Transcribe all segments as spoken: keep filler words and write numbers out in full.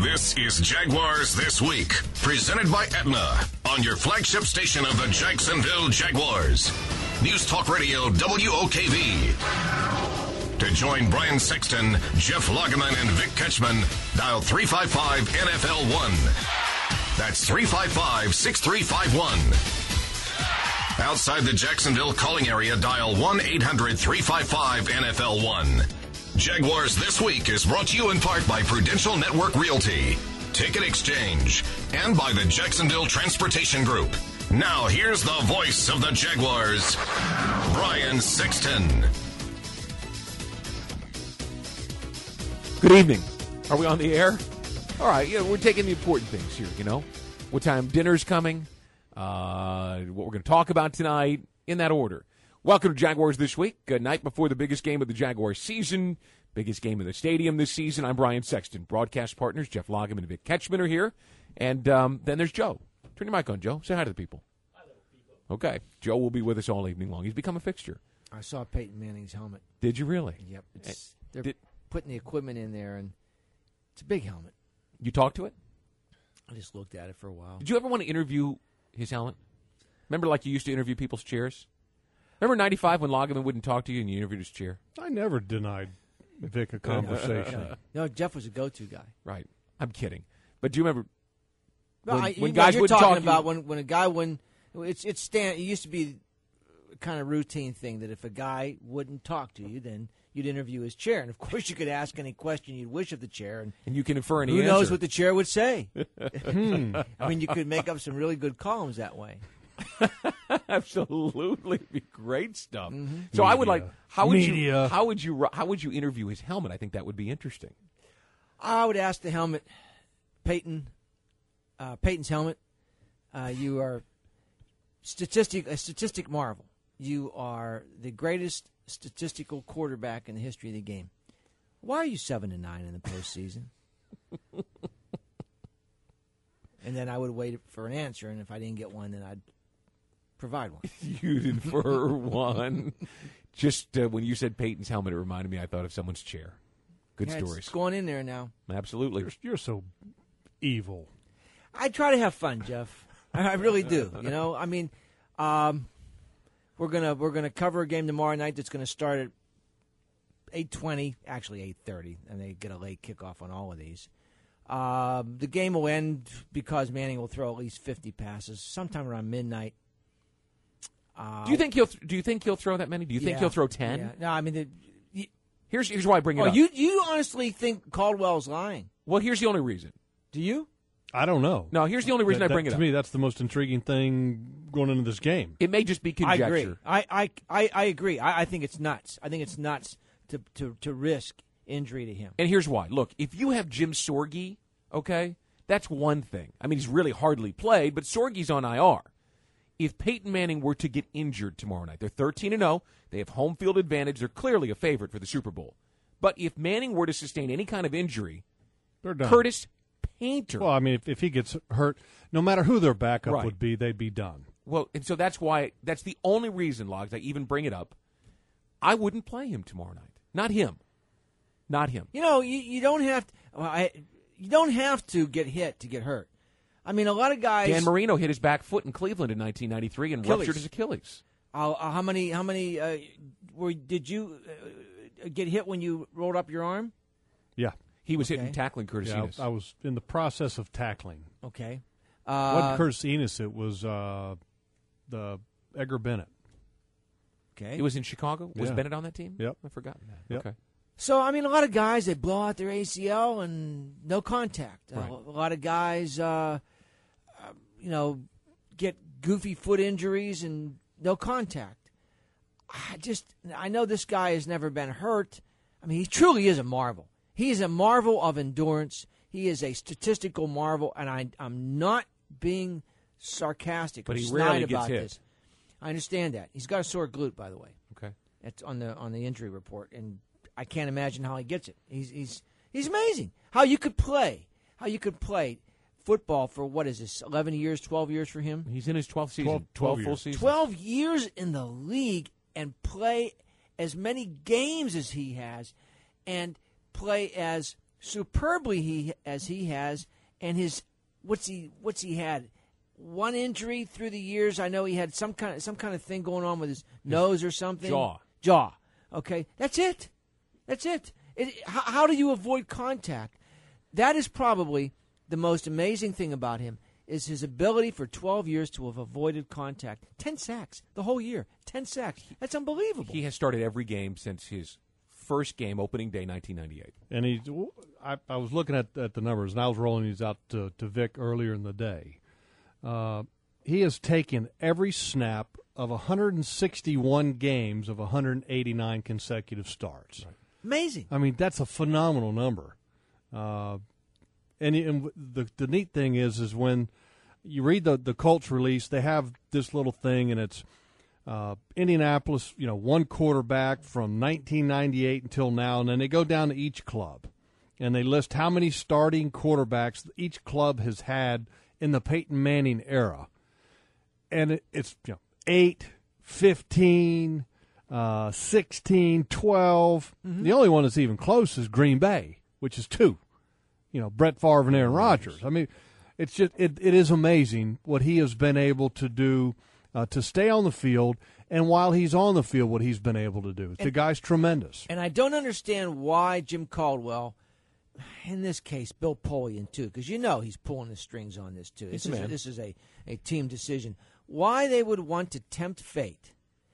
This is Jaguars This Week, presented by Aetna, on your flagship station of the Jacksonville Jaguars. News Talk Radio W O K V. To join Brian Sexton, Jeff Lageman, and Vic Ketchman, dial three five five N F L one. That's three five five, six three five one. Outside the Jacksonville calling area, dial one eight hundred, three five five, N F L one. Jaguars This Week is brought to you in part by Prudential Network Realty, Ticket Exchange, and by the Jacksonville Transportation Group. Now, here's the voice of the Jaguars, Brian Sexton. Good evening. Are we on the air? All right, yeah, we're taking the important things here, you know. What time dinner's coming, uh, what we're going to talk about tonight, in that order. Welcome to Jaguars This Week, a night before the biggest game of the Jaguars season, biggest game of the stadium this season. I'm Brian Sexton. Broadcast partners Jeff Lageman and Vic Ketchman are here. And um, then there's Joe. Turn your mic on, Joe. Say hi to the people. Hi, little people. Okay. Joe will be with us all evening long. He's become a fixture. I saw Peyton Manning's helmet. Did you really? Yep. It's, they're Did, putting the equipment in there, and it's a big helmet. You talked to it? I just looked at it for a while. Did you ever want to interview his helmet? Remember like you used to interview people's chairs? Remember ninety-five when Lageman wouldn't talk to you and you interviewed his chair? I never denied Vic a conversation. No, Jeff was a go-to guy. Right. I'm kidding. But do you remember No, when, I, when you guys know, you're wouldn't talking talk about you, when, when a guy wouldn't. It's it's stand. It used to be a kind of routine thing that if a guy wouldn't talk to you, then you'd interview his chair, and of course you could ask any question you'd wish of the chair, and, and you can infer any who answer. knows what the chair would say. I mean, you could make up some really good columns that way. Absolutely, it'd be great stuff. Mm-hmm. So I would like how would Media. you how would you how would you interview his helmet? I think that would be interesting. I would ask the helmet, Peyton, uh, Peyton's helmet. Uh, you are statistic a statistic marvel. You are the greatest statistical quarterback in the history of the game. Why are you seven and nine in the postseason? And then I would wait for an answer, and if I didn't get one, then I'd provide one. You'd infer one. Just uh, when you said Peyton's helmet, it reminded me. I thought of someone's chair. Good Yeah, stories. It's going in there now. Absolutely. You're, you're so evil. I try to have fun, Jeff. I really do. You know, I mean, um, we're gonna we're gonna cover a game tomorrow night that's gonna start at eight twenty, actually eight thirty, and they get a late kickoff on all of these. Uh, the game will end because Manning will throw at least fifty passes sometime around midnight. Uh, Do you think he'll Do you think he'll throw that many? Do you think yeah, he'll throw ten? Yeah. No, I mean, the, you, Here's Here's why I bring it oh, up. you you honestly think Caldwell's lying? Well, here's the only reason. Do you? I don't know. No, here's the only reason That- I bring that- it to up. me, that's the most intriguing thing going into this game. It may just be I conjecture. agree. I I, I, I agree. I, I think it's nuts. I think it's nuts to, to, to risk injury to him. And here's why. Look, if you have Jim Sorgi, okay, that's one thing. I mean, he's really hardly played, but Sorgi's on I R. If Peyton Manning were to get injured tomorrow night, they're thirteen and oh. They have home field advantage. They're clearly a favorite for the Super Bowl. But if Manning were to sustain any kind of injury, They're done. Curtis Painter. Well, I mean, if, if he gets hurt, no matter who their backup Right. would be, they'd be done. Well, and so that's why, that's the only reason, Logs, I even bring it up. I wouldn't play him tomorrow night. Not him. Not him. You know, you, you don't have to, well, I, you don't have to get hit to get hurt. I mean, a lot of guys. Dan Marino hit his back foot in Cleveland in nineteen ninety-three and Achilles. ruptured his Achilles. Uh, uh, how many? How many? Uh, were did you uh, get hit when you rolled up your arm? Yeah. He was Okay. hitting tackling Curtis Yeah, Enos. I, I was in the process of tackling. Okay. It Uh, wasn't Curtis Enos, it was uh, the Edgar Bennett. okay. It was in Chicago. Was Yeah. Bennett on that team? Yep. I've forgotten that. Yep. Okay. So, I mean, a lot of guys, they blow out their A C L and no contact. Uh, Right. a lot of guys, uh, uh, you know, get goofy foot injuries and no contact. I just, I know this guy has never been hurt. I mean, he truly is a marvel. He is a marvel of endurance. He is a statistical marvel, and I, I'm not being sarcastic But or he snide rarely gets about hit. this. I understand that. He's got a sore glute, by the way. Okay. It's on the on the injury report, and I can't imagine how he gets it. He's he's he's amazing. How you could play, how you could play football for what is this? Eleven years, twelve years for him. He's in his twelfth season. twelve- twelve full years. seasons. Twelve years in the league and play as many games as he has, and play as superbly he as he has, and his what's he what's he had? One injury through the years. I know he had some kind of some kind of thing going on with his nose or something. Jaw. Jaw. Okay, that's it. That's it. it how, how do you avoid contact? That is probably the most amazing thing about him is his ability for twelve years to have avoided contact. Ten sacks the whole year. Ten sacks. That's unbelievable. He has started every game since his first game, opening day, nineteen ninety-eight. And he, I, I was looking at, at the numbers, and I was rolling these out to, to Vic earlier in the day. Uh, he has taken every snap of one hundred sixty-one games of one hundred eighty-nine consecutive starts. Right. Amazing. I mean, that's a phenomenal number. Uh, and and the the neat thing is, is when you read the, the Colts release, they have this little thing, and it's uh, Indianapolis, you know, one quarterback from nineteen ninety-eight until now, and then they go down to each club, and they list how many starting quarterbacks each club has had in the Peyton Manning era. And it, it's you know, eight, fifteen, uh, sixteen, twelve. Mm-hmm. The only one that's even close is Green Bay, which is two. You know, Brett Favre and Aaron Rodgers. I mean, it's just it, it is amazing what he has been able to do uh, to stay on the field, and while he's on the field, what he's been able to do. The guy's tremendous. And I don't understand why Jim Caldwell, in this case, Bill Polian too, because you know he's pulling the strings on this too. This is, a, this is a, a team decision. Why they would want to tempt fate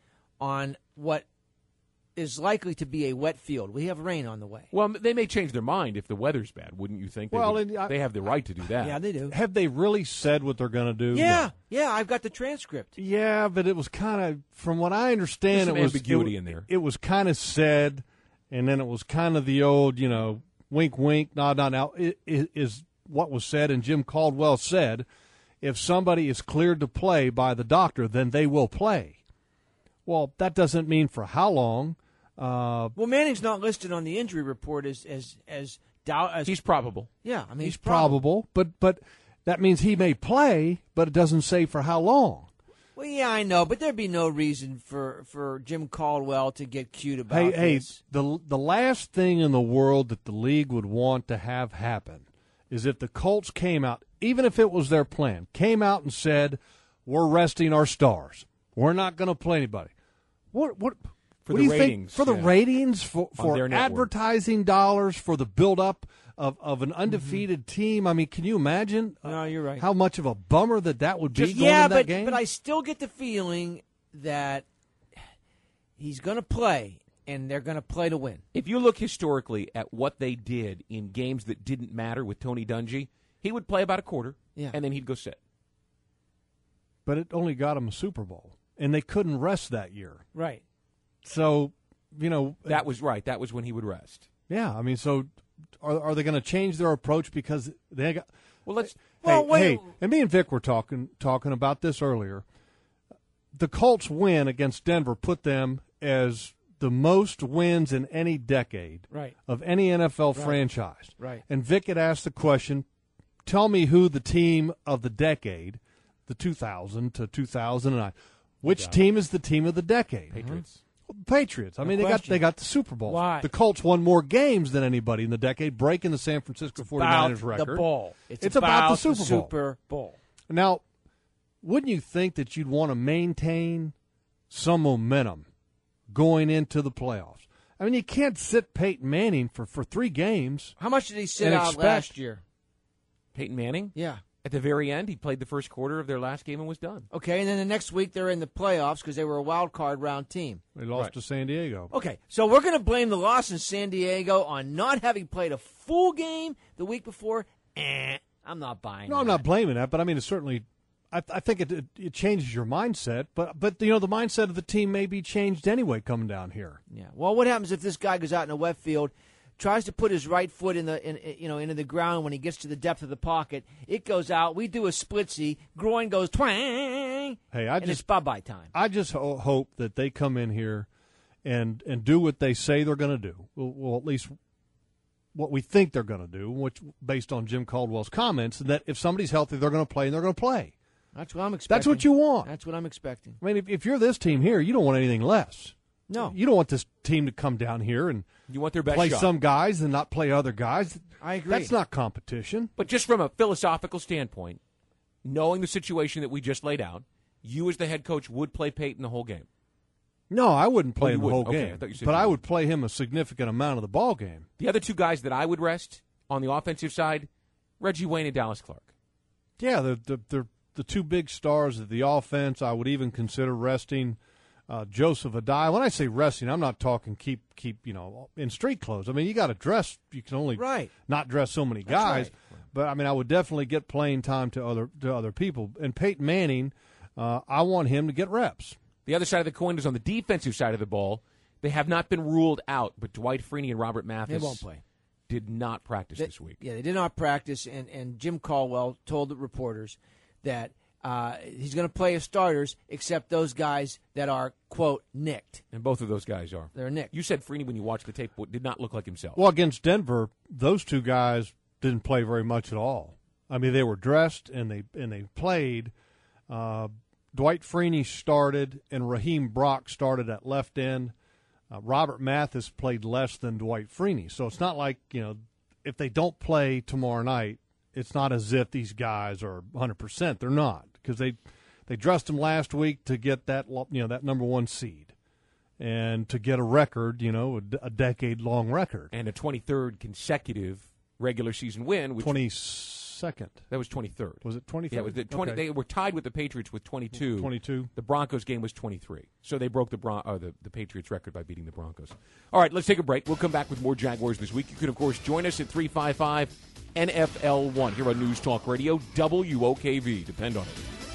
on what is likely to be a wet field. We have rain on the way. Well, they may change their mind if the weather's bad, wouldn't you think? They well, would, and I, they have the right to do that. Yeah, they do. Have they really said what they're going to do? Yeah, No. yeah, I've got the transcript. Yeah, but it was kind of, from what I understand, There's some it was ambiguity it, in there. It was kind of said, and then it was kind of the old, you know, wink, wink, nod, nod. Now, it, it is what was said, and Jim Caldwell said, if somebody is cleared to play by the doctor, then they will play. Well, that doesn't mean for how long. Uh, well, Manning's not listed on the injury report as as as doubt. As, He's probable. yeah, I mean he's he's probable. probable, but but that means he may play, but it doesn't say for how long. Well, yeah, I know, but there'd be no reason for, for Jim Caldwell to get cute about Hey, hey, this. the the last thing in the world that the league would want to have happen is if the Colts came out, even if it was their plan, came out and said, "We're resting our stars. We're not going to play anybody." What what? For what the do you ratings, think? For the yeah. ratings, for, for their network. advertising dollars, for the build-up of, of an undefeated mm-hmm. team. I mean, can you imagine No, you're right. how much of a bummer that that would be Just, going yeah, in that but, game? but I still get the feeling that he's going to play, and they're going to play to win. If you look historically at what they did in games that didn't matter with Tony Dungy, he would play about a quarter, Yeah. and then he'd go sit. But it only got him a Super Bowl, and they couldn't rest that year. Right. So, you know. That was right. That was when he would rest. Yeah, I mean, so are are they going to change their approach because they got? Well, let's. Hey, Well, wait. hey, and me and Vic were talking talking about this earlier. The Colts win against Denver put them as the most wins in any decade Right. of any N F L Right. franchise. Right. And Vic had asked the question, tell me who the team of the decade, the two thousand to two thousand nine, which team is the team of the decade? Patriots. The Patriots. I No mean, they got question. they got the Super Bowl. Why? The Colts won more games than anybody in the decade, breaking the San Francisco forty-niners About record. the ball. It's, It's about the Super Bowl. Super Bowl. Now, wouldn't you think that you'd want to maintain some momentum going into the playoffs? I mean, you can't sit Peyton Manning for, for three games. How much did he sit And out expect- last year? Peyton Manning. Yeah. At the very end, he played the first quarter of their last game and was done. Okay, and then the next week they're in the playoffs because they were a wild card round team. They lost Right. to San Diego. Okay, so we're going to blame the loss in San Diego on not having played a full game the week before. Eh, I'm not buying No, I'm that. not blaming that, but I mean, it certainly, I, I think it, it it changes your mindset. But but you know, the mindset of the team may be changed anyway coming down here. Yeah. Well, what happens if this guy goes out in a wet field, tries to put his right foot in the in, you know into the ground when he gets to the depth of the pocket? It goes out. We do a splitsy. Groin goes twang. Hey, I and just it's bye bye time. I just ho- hope that they come in here and and do what they say they're going to do. Well, well, at least what we think they're going to do, which based on Jim Caldwell's comments, that if somebody's healthy, they're going to play and they're going to play. That's what I'm expecting. That's what you want. That's what I'm expecting. I mean, if, if you're this team here, you don't want anything less. No. You don't want this team to come down here and You want their best play shot. some guys and not play other guys. I agree. That's not competition. But just from a philosophical standpoint, knowing the situation that we just laid out, you as the head coach would play Peyton the whole game. No, I wouldn't play Oh, you him the wouldn't. whole Okay, game. I thought you said but you I would. would play him a significant amount of the ball game. The other two guys that I would rest on the offensive side, Reggie Wayne and Dallas Clark. Yeah, they're, they're, they're the two big stars of the offense. I would even consider resting uh, Joseph Adai. When I say resting, I'm not talking keep keep you know in street clothes. I mean, you got to dress. You can only Right. not dress so many guys. right. But I mean, I would definitely get playing time to other to other people. And Peyton Manning, uh, I want him to get reps. The other side of the coin is on the defensive side of the ball. They have not been ruled out, but Dwight Freeney and Robert Mathis They won't play. did not practice They- this week. Yeah, they did not practice, and, and Jim Caldwell told the reporters that uh, he's going to play his starters except those guys that are, quote, nicked. And both of those guys are. They're nicked. You said Freeney, when you watched the tape, did not look like himself. Well, against Denver, those two guys didn't play very much at all. I mean, they were dressed and they and they played. Uh, Dwight Freeney started, and Raheem Brock started at left end. Uh, Robert Mathis played less than Dwight Freeney. So it's not like, you know, if they don't play tomorrow night, it's not as if these guys are one hundred percent. They're not, because they they dressed them last week to get that, you know, that number one seed and to get a record, you know, a, a decade-long record. And a twenty-third consecutive regular season win. Which twenty-second. That was twenty-third. Was it twenty-third? Yeah, it was the twenty. Okay. They were tied with the Patriots with twenty-two. twenty-two. The Broncos game was twenty-three. So they broke the Bron- uh, the, the Patriots record by beating the Broncos. All right, let's take a break. We'll come back with more Jaguars this week. You can, of course, join us at three five five N F L one here on News Talk Radio, W O K V. Depend on it.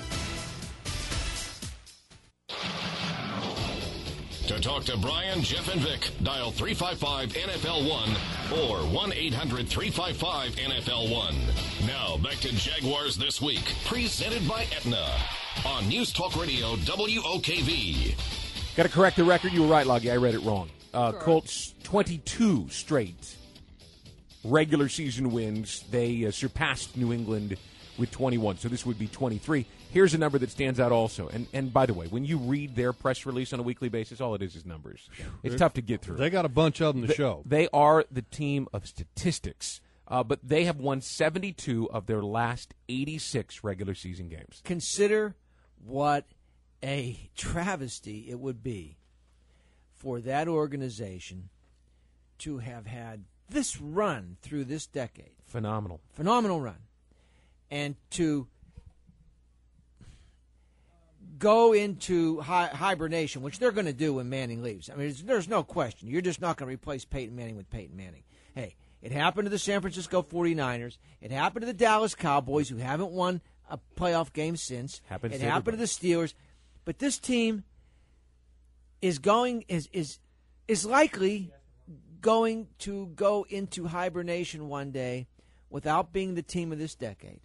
To talk to Brian, Jeff, and Vic, dial three five five N F L one or one eight hundred three five five N F L one. Now, back to Jaguars This Week, presented by Aetna on News Talk Radio, W O K V. Got to correct the record. You were right, Loggy. I read it wrong. Uh, Colts, twenty-two straight regular season wins. They uh, surpassed New England with twenty-one, so this would be twenty-three. Here's a number that stands out also. And and by the way, when you read their press release on a weekly basis, all it is is numbers. It's tough to get through. They got a bunch of them to They- show. They are the team of statistics, uh, but they have won seventy-two of their last eighty-six regular season games. Consider what a travesty it would be for that organization to have had this run through this decade. Phenomenal. Phenomenal run. And to go into hi- hibernation, which they're going to do when Manning leaves. I mean, there's, there's no question. You're just not going to replace Peyton Manning with Peyton Manning. Hey, it happened to the San Francisco forty-niners. It happened to the Dallas Cowboys, who haven't won a playoff game since. Happens it to happened everybody. to the Steelers. But this team is going is is is likely going to go into hibernation one day without being the team of this decade.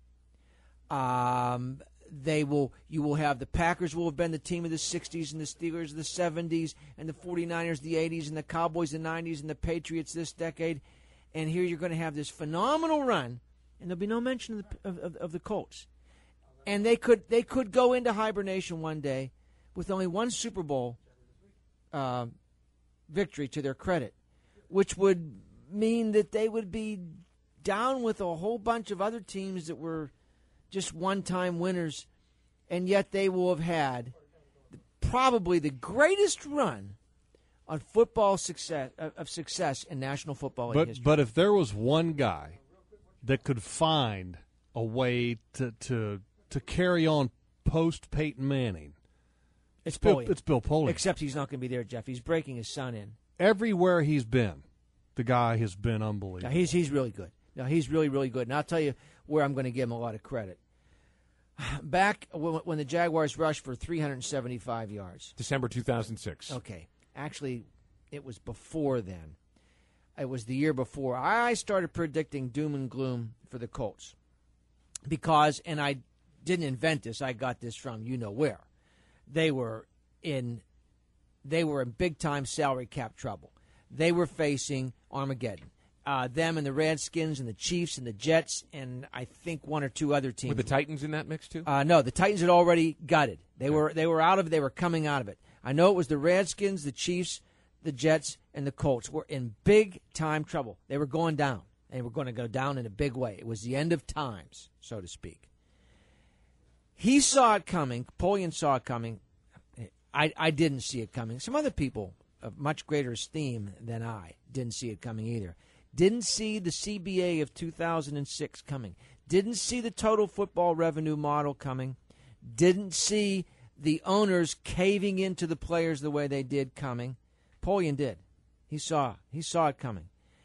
Um, they will. You will have the Packers will have been the team of the sixties and the Steelers of the seventies and the forty-niners the eighties and the Cowboys the nineties and the Patriots this decade. And here you're going to have this phenomenal run, and there'll be no mention of the, of, of, of the Colts. And they could they could go into hibernation one day with only one Super Bowl uh, victory to their credit, which would mean that they would be down with a whole bunch of other teams that were just one-time winners, and yet they will have had probably the greatest run on football success of success in National Football League But history. but if there was one guy that could find a way to to to carry on post Peyton Manning, it's Bill, Polian. it's Bill Polian. Except he's not going to be there, Jeff. He's breaking his son in. Everywhere he's been, the guy has been unbelievable. Now, he's he's really good. Now, he's really, really good. And I'll tell you where I'm going to give him a lot of credit. Back when, when the Jaguars rushed for three hundred seventy-five yards. December two thousand six. Okay. Actually, it was before then. It was the year before. I started predicting doom and gloom for the Colts. Because, and I didn't invent this, I got this from you know where. They were in they were in big-time salary cap trouble. They were facing Armageddon. Uh, them and the Redskins and the Chiefs and the Jets and I think one or two other teams. Were the Titans in that mix too? Uh, no, the Titans had already gutted. They were they were out of it. They were coming out of it. I know it was the Redskins, the Chiefs, the Jets, and the Colts were in big-time trouble. They were going down. They were going to go down in a big way. It was the end of times, so to speak. He saw it coming. Napoleon saw it coming. I, I didn't see it coming. Some other people of much greater esteem than I didn't see it coming either. Didn't see the C B A of two thousand six coming. Didn't see the total football revenue model coming. Didn't see the owners caving into the players the way they did coming. Napoleon did. He saw. He saw it coming.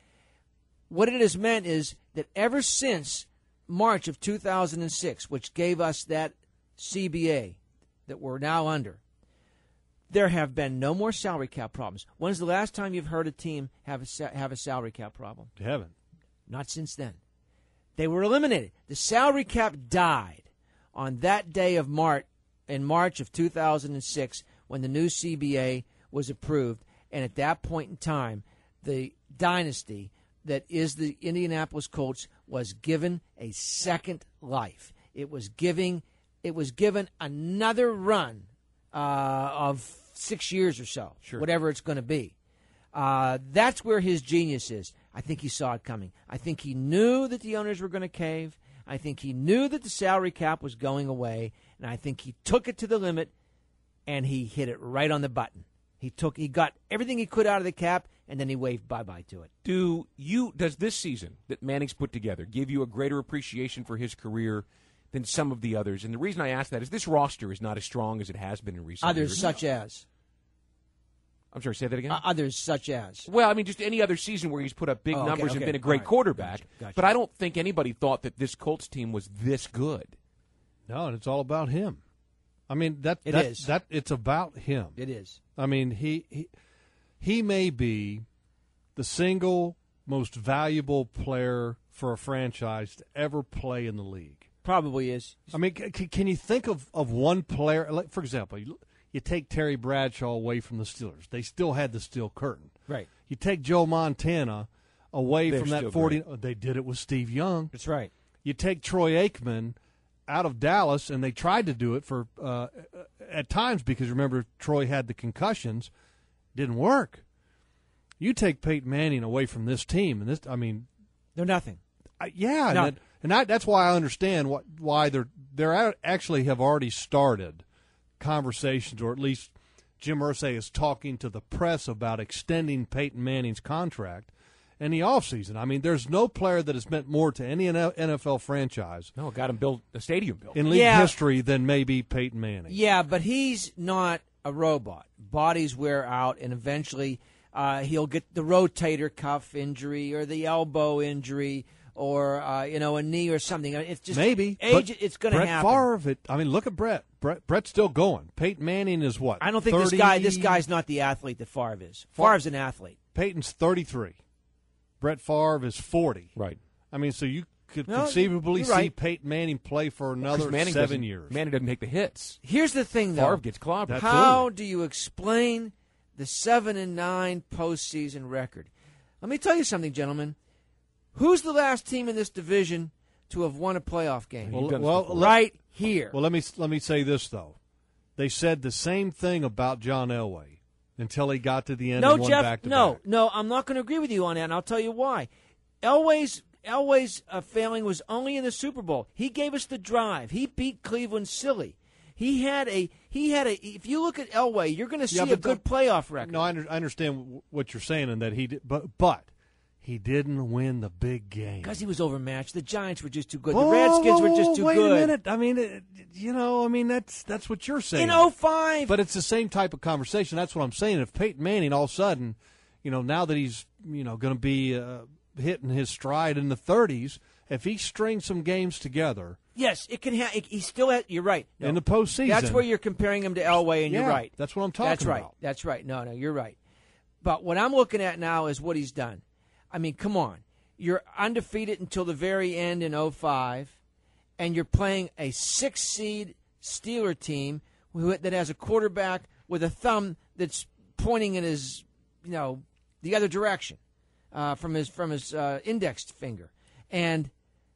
What it has meant is that ever since March of two thousand six, which gave us that C B A that we're now under, there have been no more salary cap problems. When's the last time you've heard a team have a, have a salary cap problem? You haven't. Not since then. They were eliminated. The salary cap died on that day of March, in March of two thousand six, when the new C B A was approved. And at that point in time, the dynasty that is the Indianapolis Colts was given a second life. It was giving, it was given another run uh, of six years or so, sure. whatever it's going to be. Uh, that's where his genius is. I think he saw it coming. I think he knew that the owners were going to cave. I think he knew that the salary cap was going away, and I think he took it to the limit, and he hit it right on the button. He took, he got everything he could out of the cap, and then he waved bye-bye to it. Do you, does this season that Manning's put together give you a greater appreciation for his career than some of the others? And the reason I ask that is this roster is not as strong as it has been in recent Others years. such as? I'm sorry, say that again? Uh, others such as? Well, I mean, just any other season where he's put up big Oh, okay, numbers okay. and been a great All right. quarterback. Gotcha, gotcha. But I don't think anybody thought that this Colts team was this good. No, and it's all about him. I mean, that, It that, is. that it's about him. It is. I mean, he, he he may be the single most valuable player for a franchise to ever play in the league. Probably is. I mean, c- can you think of, of one player? Like, for example, you, you take Terry Bradshaw away from the Steelers. They still had the steel curtain. Right. You take Joe Montana away They're from that still forty. great. They did it with Steve Young. That's right. You take Troy Aikman out of Dallas, and they tried to do it for uh, at times because, remember, Troy had the concussions. Didn't work. You take Peyton Manning away from this team, and this, I mean, They're nothing. I, yeah, No. and, that, and I, that's why I understand what why they're they're out, actually have already started conversations, or at least Jim Irsay is talking to the press about extending Peyton Manning's contract in the offseason. I mean, there's no player that has meant more to any N F L franchise No, got him built a stadium built. in league Yeah. history than maybe Peyton Manning. Yeah, but he's not a robot. Bodies wear out, and eventually uh, he'll get the rotator cuff injury or the elbow injury or uh, you know, a knee or something. It's just Maybe age. but It's going to Brett happen. Favre. It, I mean, look at Brett. Brett. Brett's still going. Peyton Manning is what? I don't think thirty this guy. This guy's not the athlete that Favre is. Favre's an athlete. Peyton's thirty-three. Brett Favre is forty. Right. I mean, so you could No, conceivably you're see right. Peyton Manning play for another Manning seven doesn't- years. Manning doesn't take the hits. Here's the thing, though. Favre gets clobbered. That's- How Absolutely. do you explain the seven and nine postseason record? Let me tell you something, gentlemen. Who's the last team in this division to have won a playoff game? You've well, done this well, before. let- right here. well, let me let me say this though. They said the same thing about John Elway until he got to the end no, and won Jeff. back to no, back. no. I'm not going to agree with you on that, and I'll tell you why. Elway's Elway's uh, failing was only in the Super Bowl. He gave us the drive. He beat Cleveland silly. He had a he had a. If you look at Elway, you're going to see Yeah, a but good the- playoff record. No, I, under, I understand w- what you're saying, and that he did, but but he didn't win the big game Because he was overmatched. The Giants were just too good. The Whoa, Redskins whoa, were just whoa, too wait good. a minute. I mean, it, you know, I mean that's that's what you're saying. In oh five, But it's the same type of conversation. That's what I'm saying. If Peyton Manning all of a sudden, you know, now that he's, you know, going to be uh, hitting his stride in the thirties, if he strings some games together yes, it can. Ha- it, he still. Ha- you're right. No, in the postseason, that's where you're comparing him to Elway, and yeah, you're right. That's what I'm talking That's right. about. That's right. No, no, you're right. But what I'm looking at now is what he's done. I mean, come on. You're undefeated until the very end in oh five, and you're playing a six-seed Steeler team who, that has a quarterback with a thumb that's pointing in his, you know, the other direction uh, from his from his uh, index finger, and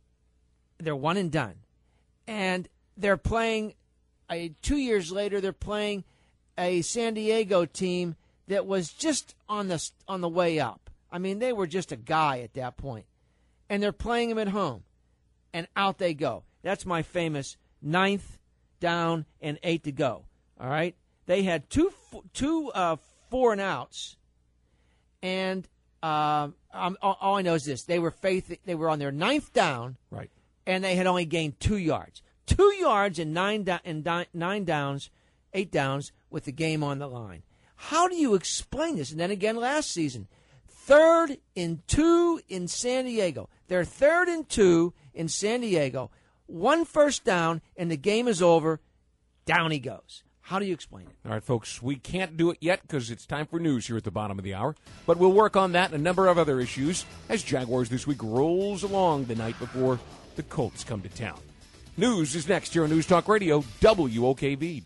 they're one and done, and they're playing. Uh, two years later, they're playing a San Diego team that was just on the on the way up. I mean, they were just a guy at that point. And they're playing them at home. And out they go. That's my famous ninth down and eight to go. All right? They had two two uh, four and outs. And uh, um, all I know is this. They were faith, they were on their ninth down. Right. And they had only gained two yards. Two yards and nine, da- and di- nine downs, eight downs with the game on the line. How do you explain this? And then again last season, third and two in San Diego. They're third and two in San Diego. One first down, and the game is over. Down he goes. How do you explain it? All right, folks, we can't do it yet because it's time for news here at the bottom of the hour. But we'll work on that and a number of other issues as Jaguars This Week rolls along the night before the Colts come to town. News is next here on News Talk Radio, W O K V.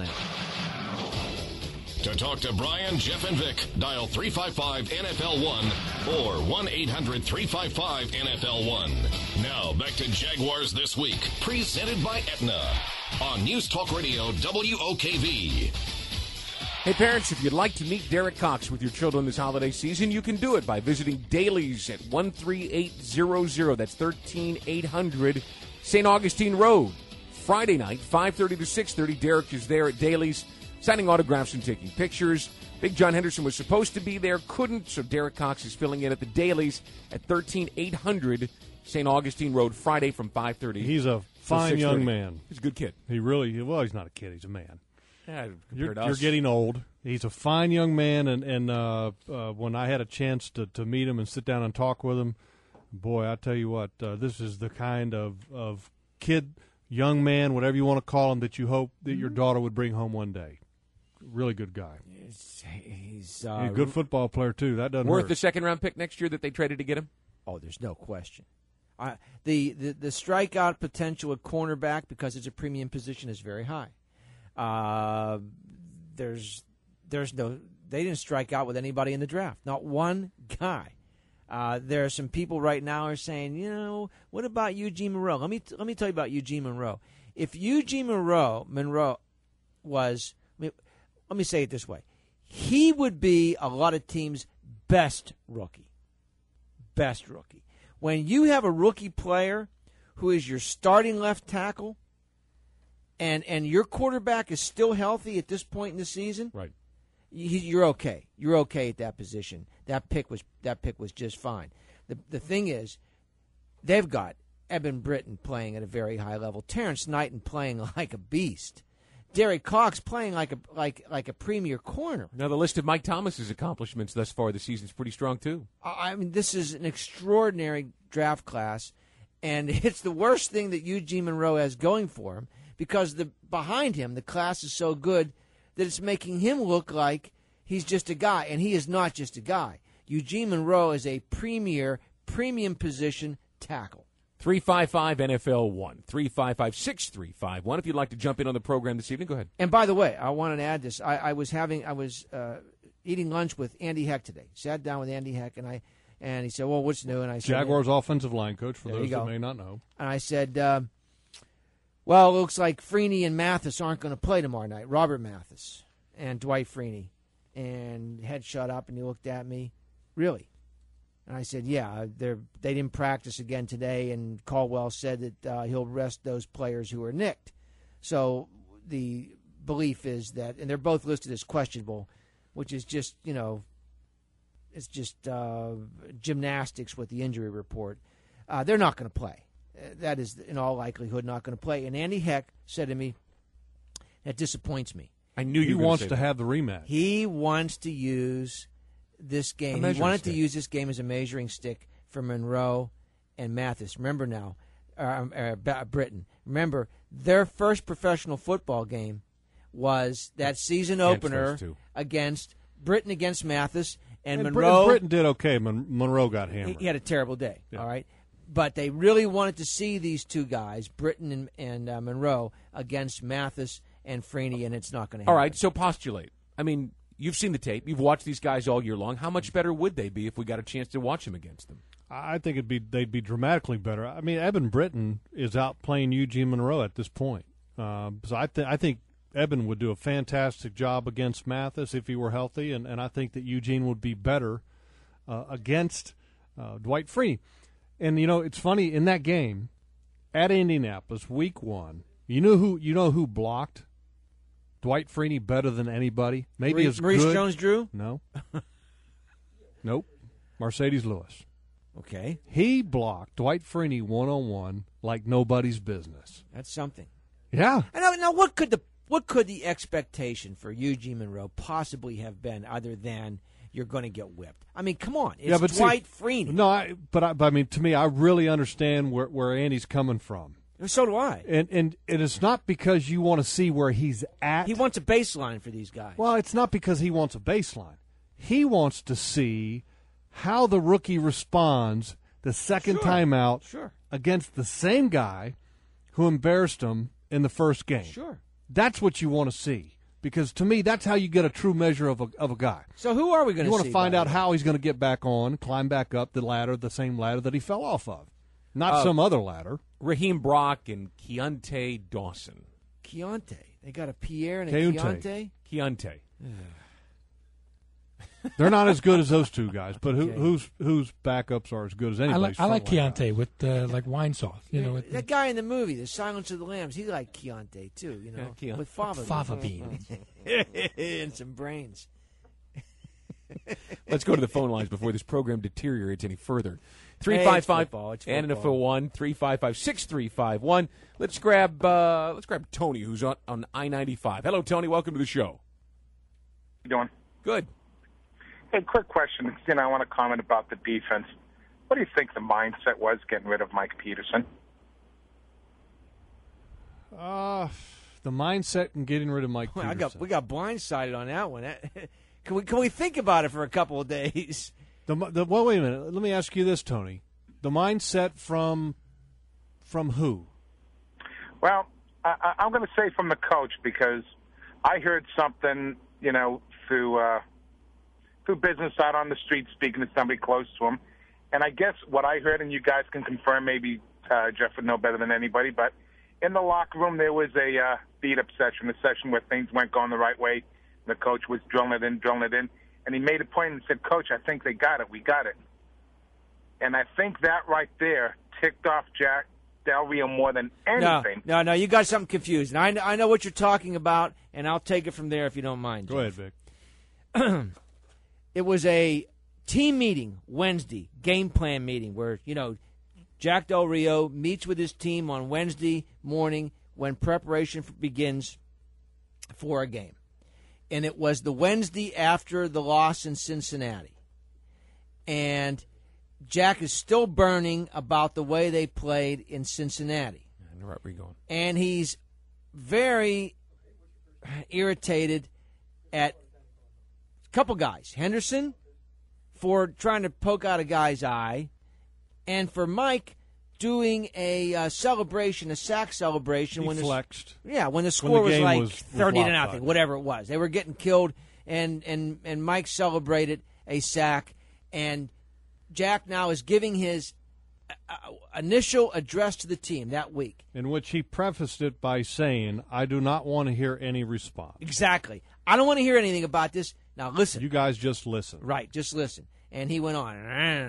To talk to Brian, Jeff, and Vic, dial three five five N F L one or one eight hundred three five five N F L one. Now, back to Jaguars This Week, presented by Aetna on News Talk Radio W O K V. Hey, parents, if you'd like to meet Derek Cox with your children this holiday season, you can do it by visiting Dailies at one three eight hundred. That's thirteen eight hundred Saint Augustine Road. Friday night, five thirty to six thirty, Derek is there at Dailies, signing autographs and taking pictures. Big John Henderson was supposed to be there, couldn't, so Derek Cox is filling in at the Dailies at thirteen eight hundred Saint Augustine Road, Friday from five thirty. He's a fine young man. He's a good kid. He really, well, he's not a kid, he's a man. Yeah, You're, to us. you're getting old. He's a fine young man, and, and uh, uh, when I had a chance to, to meet him and sit down and talk with him, boy, I tell you what, uh, this is the kind of, of kid, young man, whatever you want to call him, that you hope that your daughter would bring home one day. Really good guy. He's, he's, Uh, uh, He's a good football player, too. That doesn't Worth hurt. the second-round pick next year that they traded to get him? Oh, there's no question. Uh, the, the the strikeout potential at cornerback, because it's a premium position, is very high. Uh, there's there's no they didn't strike out with anybody in the draft, not one guy. Uh, there are some people right now are saying, you know, what about Eugene Monroe? Let me let me tell you about Eugene Monroe. If Eugene Monroe Monroe was, let me, let me say it this way, he would be a lot of teams' best rookie, best rookie. When you have a rookie player who is your starting left tackle, and and your quarterback is still healthy at this point in the season, Right. you're okay. You're okay at that position. That pick was that pick was just fine. The the thing is, they've got Eben Britton playing at a very high level, Terrence Knighton playing like a beast, Derek Cox playing like a like like a premier corner. Now, the list of Mike Thomas's accomplishments thus far this season is pretty strong, too. I mean, this is an extraordinary draft class, and it's the worst thing that Eugene Monroe has going for him, because the behind him, the class is so good that it's making him look like he's just a guy, and he is not just a guy. Eugene Monroe is a premier, premium position tackle. three five five N F L one, three five five, six three five one. If you'd like to jump in on the program this evening, go ahead. And by the way, I wanted to add this. I, I was having, I was uh, eating lunch with Andy Heck today. Sat down with Andy Heck, and I, and he said, "Well, what's new?" And I said, Jaguars offensive line coach, for There those you that go. may not know. And I said, uh, well, it looks like Freeney and Mathis aren't going to play tomorrow night. Robert Mathis and Dwight Freeney. And Head shut up, and he looked at me, really? And I said, yeah, they're, they didn't practice again today, and Caldwell said that uh, he'll rest those players who are nicked. So the belief is that, and they're both listed as questionable, which is just, you know, it's just uh, gymnastics with the injury report. Uh, they're not going to play. That is, in all likelihood, not going to play. And Andy Heck said to me, that disappoints me. I knew He you were gonna wants say to that. have the rematch. He wants to use this A game. He measuring wanted stick. to use this game as a measuring stick for Monroe and Mathis. Remember now, uh, uh, B- Britain. Remember, their first professional football game was that season Against opener those two. against Britain against Mathis, and, And Monroe. Britain did okay. Mon- Monroe got he, hammered. he had a terrible day. Yeah. All right. But they really wanted to see these two guys, Britain and, and uh, Monroe, against Mathis and Freeney, and it's not going to happen. All right, so postulate. I mean, you've seen the tape. You've watched these guys all year long. How much better would they be if we got a chance to watch them against them? I think it'd be they'd be dramatically better. I mean, Eben Britton is out playing Eugene Monroe at this point. Um, so I, th- I think Eben would do a fantastic job against Mathis if he were healthy, and, and I think that Eugene would be better uh, against uh, Dwight Freeney. And, you know, it's funny, in that game at Indianapolis, week one, you know who you know who blocked Dwight Freeney better than anybody? Maybe Maurice, as Maurice good. Jones-Drew? No. Nope. Mercedes Lewis. Okay. He blocked Dwight Freeney one-on-one like nobody's business. That's something. Yeah. And now, now what could the what could the expectation for Eugene Monroe possibly have been other than you're going to get whipped? I mean, come on. It's yeah, but Dwight see, Freeney. No, I, but, I, but I mean, to me, I really understand where, where Andy's coming from. So do I. And, and and it's not because you want to see where he's at. He wants a baseline for these guys. Well, it's not because he wants a baseline. He wants to see how the rookie responds the second Sure. time out Sure. against the same guy who embarrassed him in the first game. Sure. That's what you want to see, because to me, that's how you get a true measure of a of a guy. So who are we going You to see? want to find by out the way? how he's going to get back on, climb back up the ladder, the same ladder that he fell off of, not Uh, some other ladder. Raheem Brock and Keontae Dawson. Keontae. They got a Pierre and a Keontae. Keontae. Keontae. They're not as good as those two guys, but who, Okay. whose whose backups are as good as I anybody's? like I like front line Keontae with uh, like wine sauce, you know, with that guy in the movie, The Silence of the Lambs, he liked Keontae too, you know, Yeah, Keon- with fava, fava beans. and some brains. Let's go to the phone lines before this program deteriorates any further. Hey, three it's five five football, it's and an football. info one three five five six three five one. Let's grab uh, let's grab Tony, who's on on I ninety five. Hello, Tony. Welcome to the show. You doing? Good. Hey, quick question. You know, I want to comment about the defense. What do you think the mindset was getting rid of Mike Peterson? Uh, the mindset in getting rid of Mike Boy, I Peterson. got we got blindsided on that one. Can we can we think about it for a couple of days? The, the, well, wait a minute. Let me ask you this, Tony. The mindset from from who? Well, I, I- I'm going to say from the coach, because I heard something, you know, through uh, through business out on the street, speaking to somebody close to him. And I guess what I heard, and you guys can confirm, maybe uh, Jeff would know better than anybody, but in the locker room there was a uh, beat-up session, a session where things weren't going the right way. The coach was drilling it in, drilling it in. And he made a point and said, Coach, I think they got it. We got it. And I think that right there ticked off Jack Del Rio more than anything. No, no, no. You got something confused. And I, kn- I know what you're talking about, and I'll take it from there if you don't mind. Go Jeff. ahead, Vic. It was a team meeting Wednesday, game plan meeting, where, you know, Jack Del Rio meets with his team on Wednesday morning when preparation f- begins for a game. And it was the Wednesday after the loss in Cincinnati. And Jack is still burning about the way they played in Cincinnati. I know where you're going. And he's very irritated at a couple guys. Henderson for trying to poke out a guy's eye, and for Mike doing a uh, celebration, a sack celebration He when flexed. the yeah when the When score the was game like was- was thirty to lopsided. nothing, whatever it was. They were getting killed, and and and Mike celebrated a sack, and Jack now is giving his uh, initial address to the team that week. In which he prefaced it by saying, I do not want to hear any response. Exactly. I don't want to hear anything about this. Now listen. You guys just listen. Right, just listen. And he went on,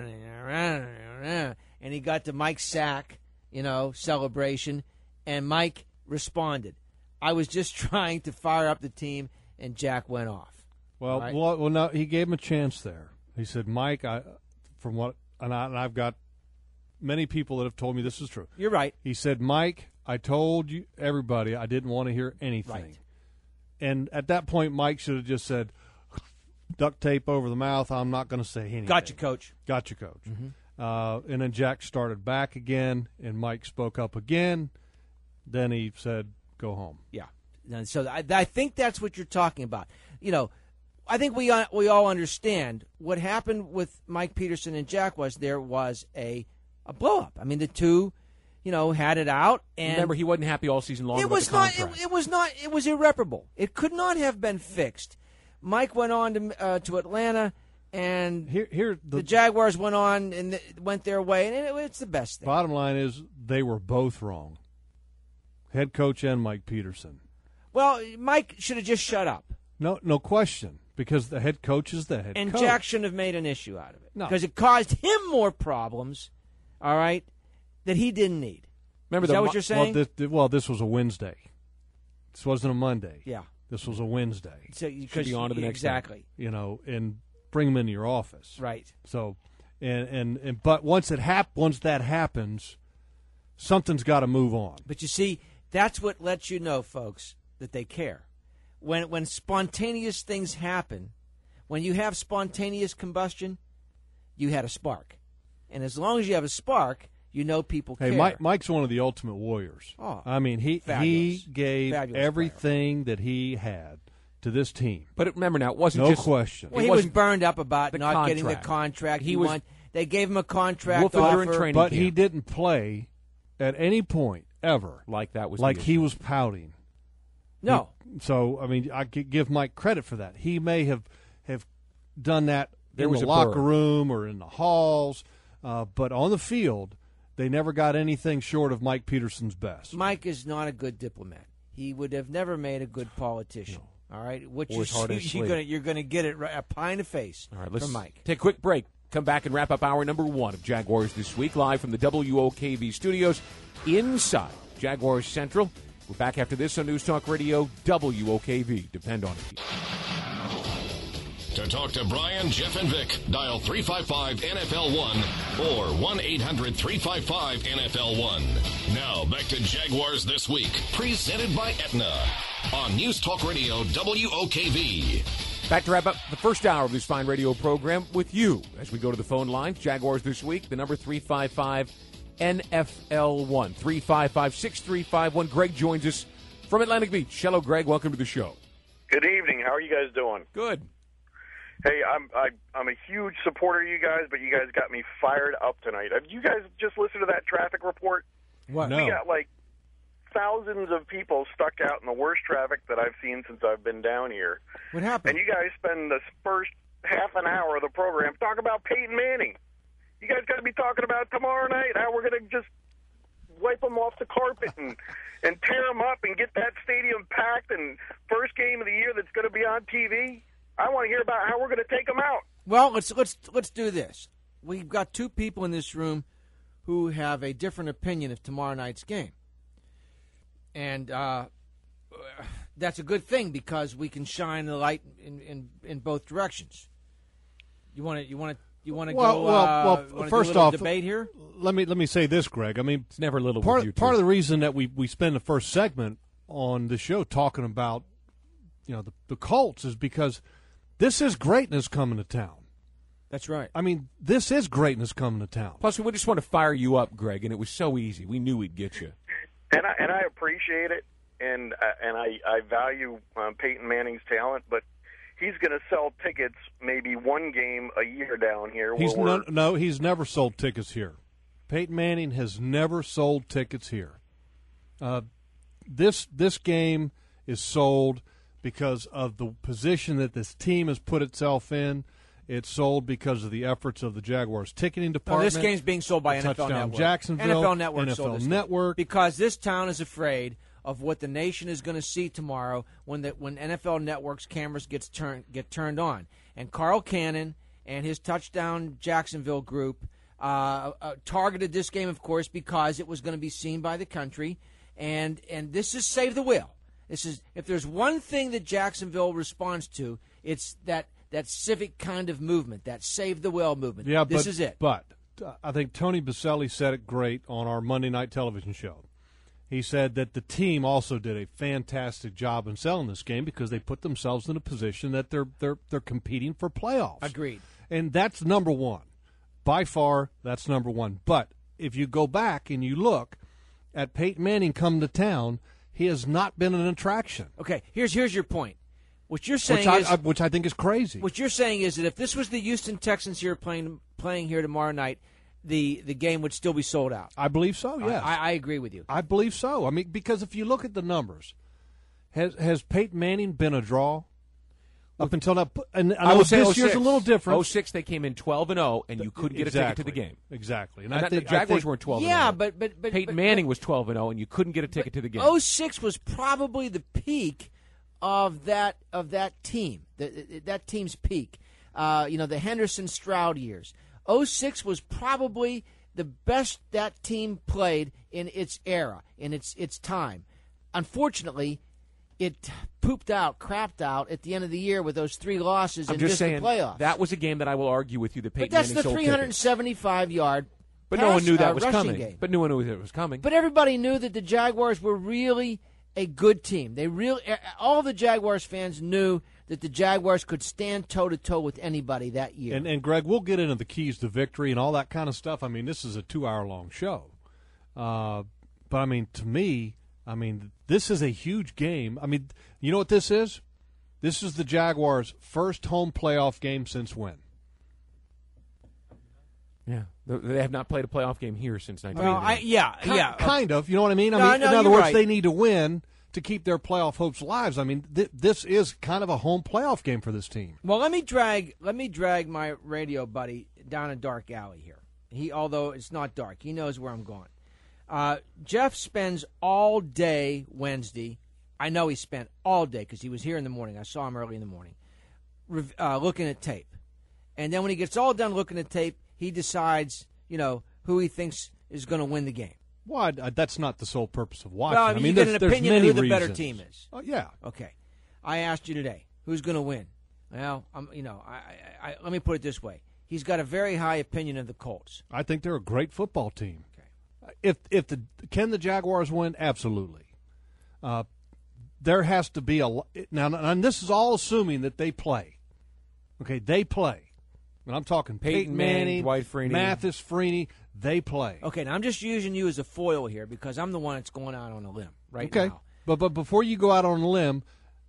and he got to Mike's sack, you know, celebration, and Mike responded. I was just trying to fire up the team, and Jack went off. Well, Right. well, well, no, he gave him a chance there. He said, Mike, I, from what, and, I, and I've got many people that have told me this is true. You're right. He said, Mike, I told you, everybody, I didn't want to hear anything. Right. And at that point, Mike should have just said, duct tape over the mouth, I'm not going to say anything. Gotcha, Coach. Gotcha, Coach. Mm-hmm. Uh, and then Jack started back again, and Mike spoke up again. Then he said, go home. Yeah. And so I, I think that's what you're talking about. You know, I think we uh, we all understand what happened with Mike Peterson and Jack was there was a a blow up. I mean, the two, you know, had it out, and Remember, he wasn't happy all season long it about was the not. contract. It, it was not. It was irreparable. It could not have been fixed. Mike went on to uh, to Atlanta, and Here, here the, the, Jaguars went on and th- went their way, and it, it's the best thing. bottom line is they were both wrong. Head coach and Mike Peterson. Well, Mike should have just shut up. No, no question, because the head coach is the head and coach. And Jack shouldn't have made an issue out of it. No. Because it caused him more problems, all right, that he didn't need. Remember is that the, what you're saying? Well this, well, this was a Wednesday. This wasn't a Monday. Yeah. This was a Wednesday. So you should be on to the next exactly. time. You know, and bring them into your office. Right. So, and and, and but once it hap- once that happens, something's got to move on. But you see, that's what lets you know, folks, that they care. When when spontaneous things happen, when you have spontaneous combustion, you had a spark. And as long as you have a spark, you know people Hey, care. Mike, Mike's one of the ultimate warriors. Oh, I mean, he fabulous. he gave Fabulous everything that he had to this team. But remember now, it wasn't No just question. Well, it he was wasn't burned up about the not getting the contract. contract. He He was- want, they gave him a contract Wolfing offer. during training But camp. he didn't play at any point ever like that was like the he issue. was pouting. No. So I mean, I could give Mike credit for that. He may have have done that There in was the a locker burr. room or in the halls, uh, but on the field, they never got anything short of Mike Peterson's best. Mike is not a good diplomat. He would have never made a good politician. All right, what Or you his heart on his you're sleeve. gonna you're gonna get it right, a pie in the face All right, let's from Mike. take a quick break. Come back and wrap up hour number one of Jaguars This Week, live from the W O K V studios inside Jaguars Central. We're back after this on News Talk Radio, W O K V. Depend on it. To talk to Brian, Jeff, and Vic, dial three five five N F L one or one eight hundred three five five N F L one. Now, back to Jaguars This Week, presented by Aetna on News Talk Radio W O K V. Back to wrap up the first hour of this fine radio program with you as we go to the phone lines. Jaguars This Week, the number three five five N F L one, three five five, six three five one. Greg joins us from Atlantic Beach. Hello, Greg. Welcome to the show. Good evening. How are you guys doing? Good. Hey, I'm I, I'm a huge supporter of you guys, but you guys got me fired up tonight. Have you guys just listened to that traffic report? What? No. We got like thousands of people stuck out in the worst traffic that I've seen since I've been down here. What happened? And you guys spend the first half an hour of the program talking about Peyton Manning. You guys got to be talking about tomorrow night how we're going to just wipe them off the carpet and and tear them up and get that stadium packed and first game of the year that's going to be on T V. I want to hear about how we're going to take them out. Well, let's let's let's do this. We've got two people in this room who have a different opinion of tomorrow night's game, and uh, that's a good thing because we can shine the light in, in, in both directions. You want to you want to you want to Well, go? well, uh, well, wanna first do a little off, debate here. Let me let me say this, Greg. I mean, It's never little part with you, part too. of the reason that we, we spend the first segment on the show talking about, you know, the, the Colts is because this is greatness coming to town. That's right. I mean, this is greatness coming to town. Plus, we just want to fire you up, Greg, and it was so easy. We knew we'd get you. And I and I appreciate it, and uh, and I I value um, Peyton Manning's talent, but he's going to sell tickets maybe one game a year down here. He's where no, we're- no, he's never sold tickets here. Peyton Manning has never sold tickets here. Uh, this this game is sold because of the position that this team has put itself in. It's sold because of the efforts of the Jaguars ticketing No, department. this game's being sold by the N F L Touchdown Network. Jacksonville, N F L Network N F L sold this game. Network. Because this town is afraid of what the nation is going to see tomorrow when the, when N F L Network's cameras gets turned get turned on. And Carl Cannon and his Touchdown Jacksonville group uh, uh, targeted this game, of course, because it was going to be seen by the country. And and this is save the whale. This is if there's one thing that Jacksonville responds to, it's that that civic kind of movement, that save the whale movement. Yeah, this but, is it. But uh, I think Tony Baselli said it great on our Monday night television show. He said that the team also did a fantastic job in selling this game because they put themselves in a position that they're they're they're competing for playoffs. Agreed. And that's number one. By far, that's number one. But if you go back and you look at Peyton Manning come to town, he has not been an attraction. Okay, here's here's your point. What you're saying Which I, is, I, which I think is crazy. what you're saying is that if this was the Houston Texans here playing playing here tomorrow night, the the game would still be sold out. I believe so, yes. I, I agree with you. I believe so. I mean, because if you look at the numbers, has has Peyton Manning been a draw? Up until now, and I, I know will say this year's a little different. oh six, they came in twelve and oh, and you couldn't get exactly. a ticket to the game. Exactly. And, And I that- think the Jaguars I think, weren't twelve Yeah, and oh. but but but Peyton but, Manning but, was twelve and oh, and you couldn't get a ticket to the game. oh six was probably the peak of that of that team. The, that team's peak. Uh, you know, the Henderson Stroud years. oh six was probably the best that team played in its era, in its its time. Unfortunately, it pooped out, crapped out at the end of the year with those three losses I'm and just missed saying the playoffs. that was a game that I will argue with you that Peyton but that's Manning the sold three hundred tickets. seventy-five yard. But no one pass, knew that uh, was rushing coming. game. But no one knew that it was coming. But everybody knew that the Jaguars were really a good team. They really, all the Jaguars fans knew that the Jaguars could stand toe to toe with anybody that year. And, and Greg, we'll get into the keys to victory and all that kind of stuff. I mean, this is a two-hour-long show. Uh, but, I mean, to me, I mean, this is a huge game. I mean, you know what this is? This is the Jaguars' first home playoff game since when? Yeah, they have not played a playoff game here since nineteen well, eighty-nine. I, yeah, Ki- yeah. Kind of. You know what I mean? I No, mean, no, in other you're words, right. they need to win to keep their playoff hopes alive. I mean, th- this is kind of a home playoff game for this team. Well, let me drag let me drag my radio buddy down a dark alley here. He, although it's not dark, he knows where I'm going. Uh, Jeff spends all day Wednesday. I know he spent all day because he was here in the morning. I saw him early in the morning, rev- uh, looking at tape. And then when he gets all done looking at tape, he decides, you know, who he thinks is going to win the game. Well, I, that's not the sole purpose of watching. Well, I I mean, mean, you get there's, an there's opinion of many who the better reasons. team is. Oh, yeah. Okay. I asked you today, who's going to win? Well, I'm, you know, I, I, I, let me put it this way. He's got a very high opinion of the Colts. I think they're a great football team. Okay. If if the can the Jaguars win? Absolutely. Uh, there has to be a now, and this is all assuming that they play. Okay, they play. And I'm talking Peyton Peyton Manning, Manning, Dwight Freeney. Mathis, Freeney. They play. Okay, now I'm just using you as a foil here because I'm the one that's going out on a limb right okay. now. But but before you go out on a limb,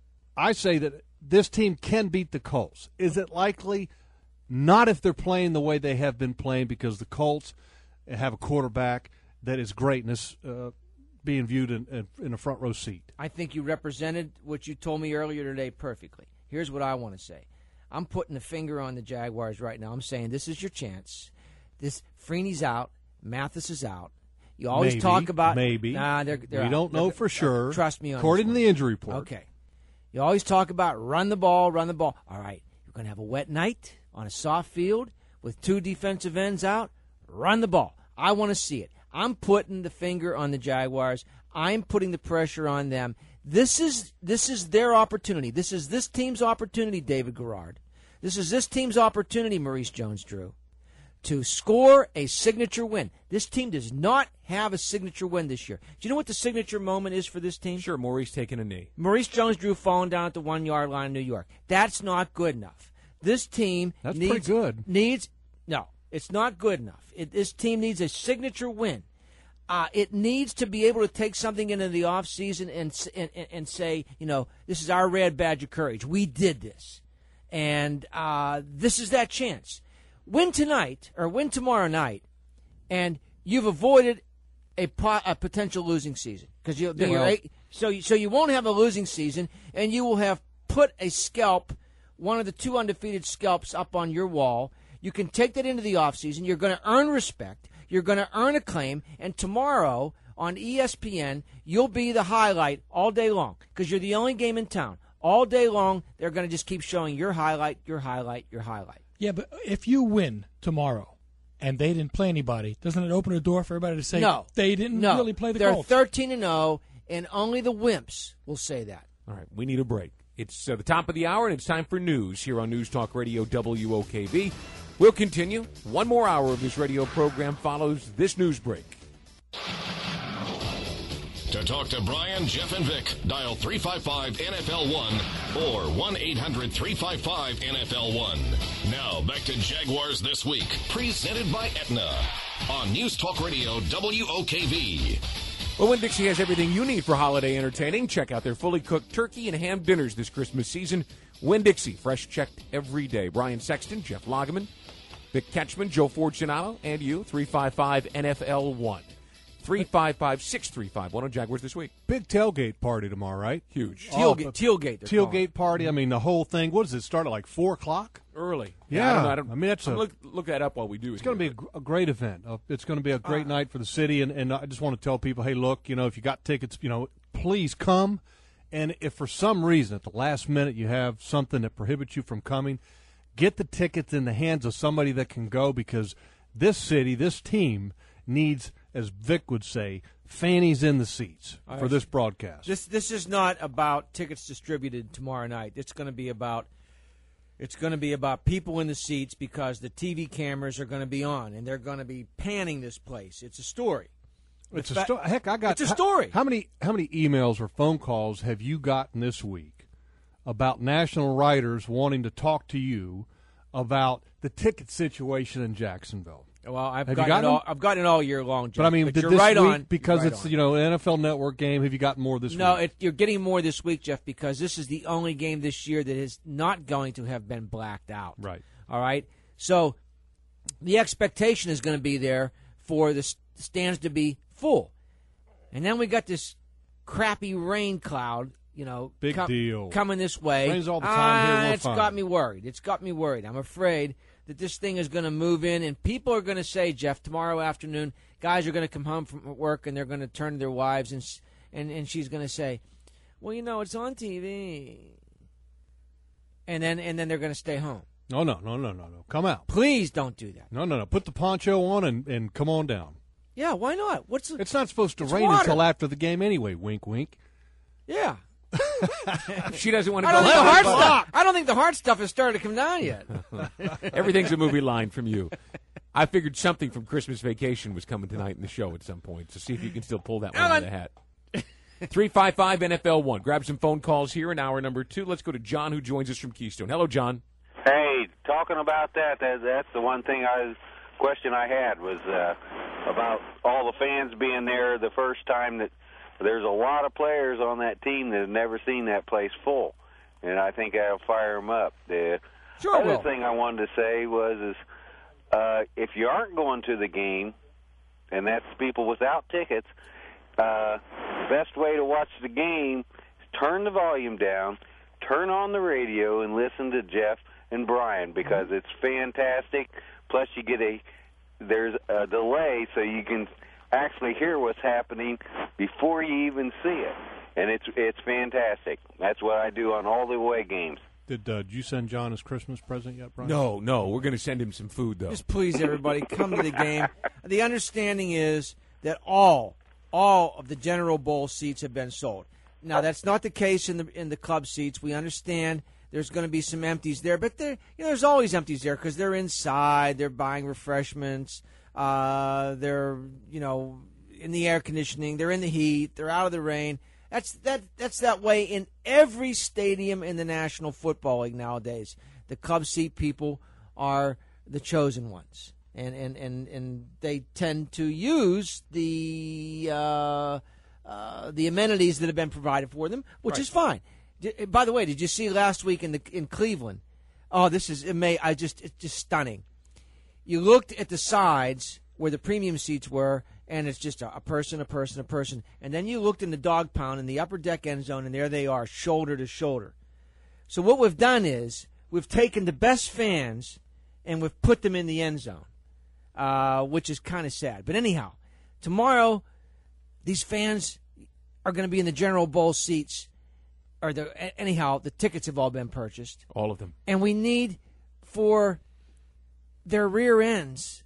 I say that this team can beat the Colts. Is it likely? Not if they're playing the way they have been playing, because the Colts have a quarterback that is great and is uh, being viewed in, in, in a front row seat. I think you represented what you told me earlier today perfectly. Here's what I want to say. I'm putting the finger on the Jaguars right now. I'm saying this is your chance. This Freeney's out. Mathis is out. You always Maybe, talk about maybe. Nah, they're, they're we out. don't know They're- for sure. Trust me on According this to one. the injury report. Okay. You always talk about run the ball, run the ball. All right, you're going to have a wet night on a soft field with two defensive ends out. Run the ball. I want to see it. I'm putting the finger on the Jaguars. I'm putting the pressure on them. This is this is their opportunity. This is this team's opportunity, David Garrard. This is this team's opportunity, Maurice Jones-Drew, to score a signature win. This team does not have a signature win this year. Do you know what the signature moment is for this team? Sure, Maurice taking a knee. Maurice Jones-Drew falling down at the one-yard line in New York. That's not good enough. This team That's needs, pretty good. Needs no, it's not good enough. It, this team needs a signature win. Uh, it needs to be able to take something into the offseason and, and and say, you know, this is our red badge of courage. We did this, and uh, this is that chance. Win tonight or win tomorrow night, and you've avoided a, po- a potential losing season because you'll be Yeah, well- eight, so you, so you won't have a losing season, and you will have put a scalp, one of the two undefeated scalps, up on your wall. You can take that into the offseason. You're going to earn respect. You're going to earn acclaim, and tomorrow on E S P N, you'll be the highlight all day long because you're the only game in town. All day long, they're going to just keep showing your highlight, your highlight, your highlight. Yeah, but if you win tomorrow and they didn't play anybody, doesn't it open a door for everybody to say No. they didn't no. really play the They're Colts? thirteen and oh, and only the wimps will say that. All right, we need a break. It's uh, the top of the hour, and it's time for news here on News Talk Radio W O K V. We'll continue. One more hour of this radio program follows this news break. To talk to Brian, Jeff, and Vic, dial three five five N F L one or one eight hundred three five five N F L one. Now, back to Jaguars This Week, presented by Aetna on News Talk Radio W O K V. Well, Winn-Dixie has everything you need for holiday entertaining. Check out their fully cooked turkey and ham dinners this Christmas season. Winn-Dixie, fresh checked every day. Brian Sexton, Jeff Lageman, Vic Ketchman, Joe Fortunato, and you, three five five N F L one. three five five, six three five one on Jaguars This Week. Big tailgate party tomorrow, right? Huge. Oh, Tailgate. Tailgate. they're calling Tailgate party. I mean, the whole thing. What does it start at like four o'clock? Early. Yeah. I, don't know, I, don't, I mean, that's I'm a- look, look that up while we do it. It's going to be a, gr- a great event. Uh, it's going to be a great Uh, night for the city, and, and I just want to tell people, hey, look, you know, if you got tickets, you know, please come. And if for some reason at the last minute you have something that prohibits you from coming, get the tickets in the hands of somebody that can go, because this city, this team needs, as Vic would say, fannies in the seats for this broadcast. This this is not about tickets distributed tomorrow night. It's going to be about it's going to be about people in the seats, because the T V cameras are going to be on and they're going to be panning this place. It's a story. It's fa- a sto- heck. I got It's a story. How, how many how many emails or phone calls have you gotten this week about national writers wanting to talk to you about the ticket situation in Jacksonville? Well, I've Have you gotten, gotten it all, them? I've gotten it all year long, Jeff. But I mean, but did you're this right week, on because You're right it's on. you know an N F L Network game. Have you gotten more this No, week? it, you're getting more this week, Jeff, because this is the only game this year that is not going to have been blacked out. Right. All right. So the expectation is going to be there for the s- stands to be full, and then we got this crappy rain cloud. You know, Big deal. coming this way. Rains all the time here, Ah, we're it's fine. got me worried. It's got me worried. I'm afraid that this thing is going to move in, and people are going to say, Jeff, tomorrow afternoon, guys are going to come home from work and they're going to turn to their wives, and s- and and she's going to say, well, you know, it's on T V, and then and then they're going to stay home. No, no, no, no, no, no. Come out. Please don't do that. No, no, no. Put the poncho on and, and come on down. Yeah, why not? What's the, It's not supposed to It's rain water. until after the game anyway. Wink, wink. yeah. She doesn't want to I go. don't think the hard Let stuff. I don't think the hard stuff has started to come down yet. Everything's a movie line from you. I figured something from Christmas Vacation was coming tonight in the show at some point, so see if you can still pull that one out of the hat. three five five N F L one. Grab some phone calls here in hour number two. Let's go to John, who joins us from Keystone. Hello, John. Hey, talking about that, that that's the one thing I was, question I had was uh, about all the fans being there the first time. That there's a lot of players on that team that have never seen that place full, and I think that'll fire them up. The Sure it other will. thing I wanted to say was is uh, if you aren't going to the game, and that's people without tickets, uh, the best way to watch the game is turn the volume down, turn on the radio, and listen to Jeff and Brian, because it's fantastic. Plus, you get a there's a delay, so you can actually hear what's happening before you even see it, and it's it's fantastic. That's what I do on all the away games. Did, uh, did you send John his Christmas present yet, Brian? No, no, we're going to send him some food, though. Just please, everybody, come to the game. The understanding is that all, all of the General Bowl seats have been sold. Now, that's not the case in the in the club seats. We understand there's going to be some empties there, but there, you know, there's always empties there because they're inside. They're buying refreshments. Uh, they're, you know, in the air conditioning. They're in the heat. They're out of the rain. That's that. That's that way in every stadium in the National Football League nowadays. The club seat people are the chosen ones, and and, and, and they tend to use the uh, uh, the amenities that have been provided for them, which Right. is fine. D- By the way, did you see last week in the in Cleveland? Oh, this is it may I just it's just stunning. You looked at the sides where the premium seats were, and it's just a, a person, a person, a person. And then you looked in the dog pound in the upper deck end zone, and there they are, shoulder to shoulder. So what we've done is we've taken the best fans and we've put them in the end zone, uh, which is kind of sad. But anyhow, tomorrow these fans are going to be in the General Bowl seats. Or the, anyhow, the tickets have all been purchased. All of them. And we need for their rear ends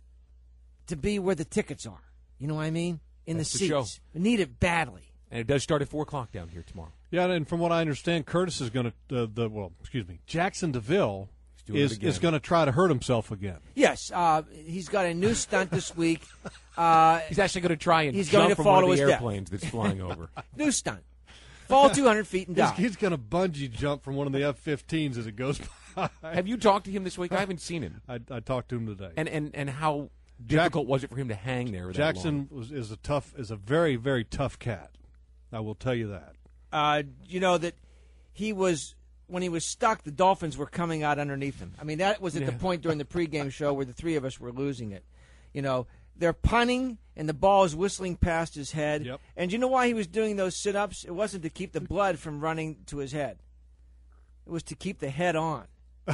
to be where the tickets are. You know what I mean? In That's the the show. seats. We need it badly. And it does start at four o'clock down here tomorrow. Yeah, and from what I understand, Curtis is going to uh, the well, excuse me, Jackson DeVille doing it is again. is going to try to hurt himself again. Yes, uh, he's got a new stunt this week. Uh, He's actually going to try and He's jump going to from fall one to of the his death. airplanes that's flying over. new stunt. Fall two hundred feet and He's, die. he's going to bungee jump from one of the F fifteens as it goes by. Have you talked to him this week? I haven't seen him. I, I talked to him today. And and, and how difficult was it for him to hang there that Jackson long? was, is a tough, is a very, very tough cat. I will tell you that. Uh, you know that he was when he was stuck. The Dolphins were coming out underneath him. I mean, that was at the Yeah. point during the pregame show where the three of us were losing it. You know, they're punting and the ball is whistling past his head. Yep. And you know why he was doing those sit-ups? It wasn't to keep the blood from running to his head. It was to keep the head on.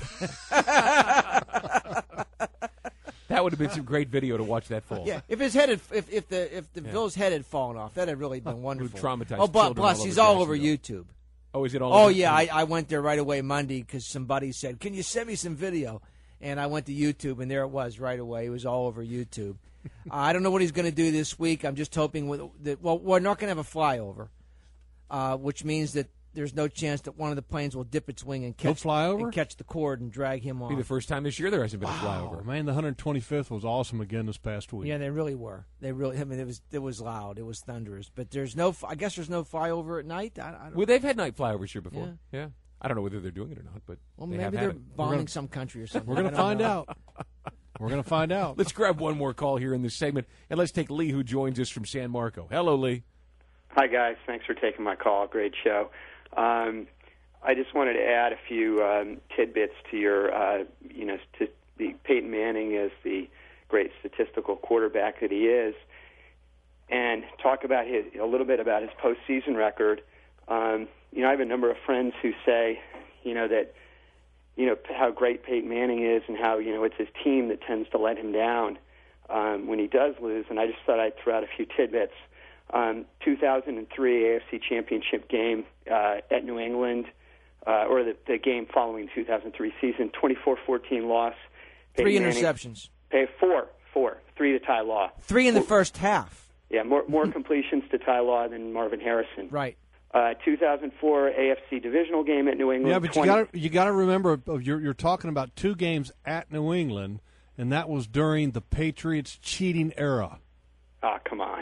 That would have been some great video to watch that fall. Yeah, if his head had, if if the if the Yeah. Bill's head had fallen off, that'd have really been wonderful. traumatized Oh, but children plus all he's over all over Jacksonville. YouTube. Oh, is it all Oh over? yeah, I, I went there right away Monday because somebody said, "Can you send me some video?" And I went to YouTube, and there it was right away. It was all over YouTube. uh, I don't know what he's going to do this week. I'm just hoping with, that. Well, we're not going to have a flyover, uh, which means that there's no chance that one of the planes will dip its wing and No catch flyover? and catch the cord and drag him off. Be the first time this year there hasn't been a Oh, flyover. man, the one hundred twenty-fifth was awesome again this past week. Yeah, they really were. They really. I mean, it was it was loud. It was thunderous. But there's no. I guess there's no flyover at night. I, I don't. Well, they've had night flyovers here before. Yeah. Yeah. I don't know whether they're doing it or not, but well, they maybe have they're had it. bombing gonna- some country or something. We're going I to don't find know. out. We're going to find out. Let's grab one more call here in this segment, and let's take Lee, who joins us from San Marco. Hello, Lee. Hi, guys. Thanks for taking my call. Great show. Um, I just wanted to add a few um, tidbits to your, uh, you know, to the Peyton Manning is the great statistical quarterback that he is, and talk about his a little bit about his postseason record. Um, you know, I have a number of friends who say, you know, that, you know, how great Peyton Manning is and how, you know, it's his team that tends to let him down um, when he does lose. And I just thought I'd throw out a few tidbits. Um, two thousand three A F C Championship game uh, at New England, uh, or the, the game following the two thousand three season, twenty-four fourteen loss. Three Peyton Manning- interceptions. Pay four, four, three to Ty Law. Three in the first half. Yeah, more more completions to Ty Law than Marvin Harrison. Right. Uh, two thousand four A F C divisional game at New England. Yeah, but you twenty got to you got to remember uh, you're you're talking about two games at New England, and that was during the Patriots cheating era. Oh, come on.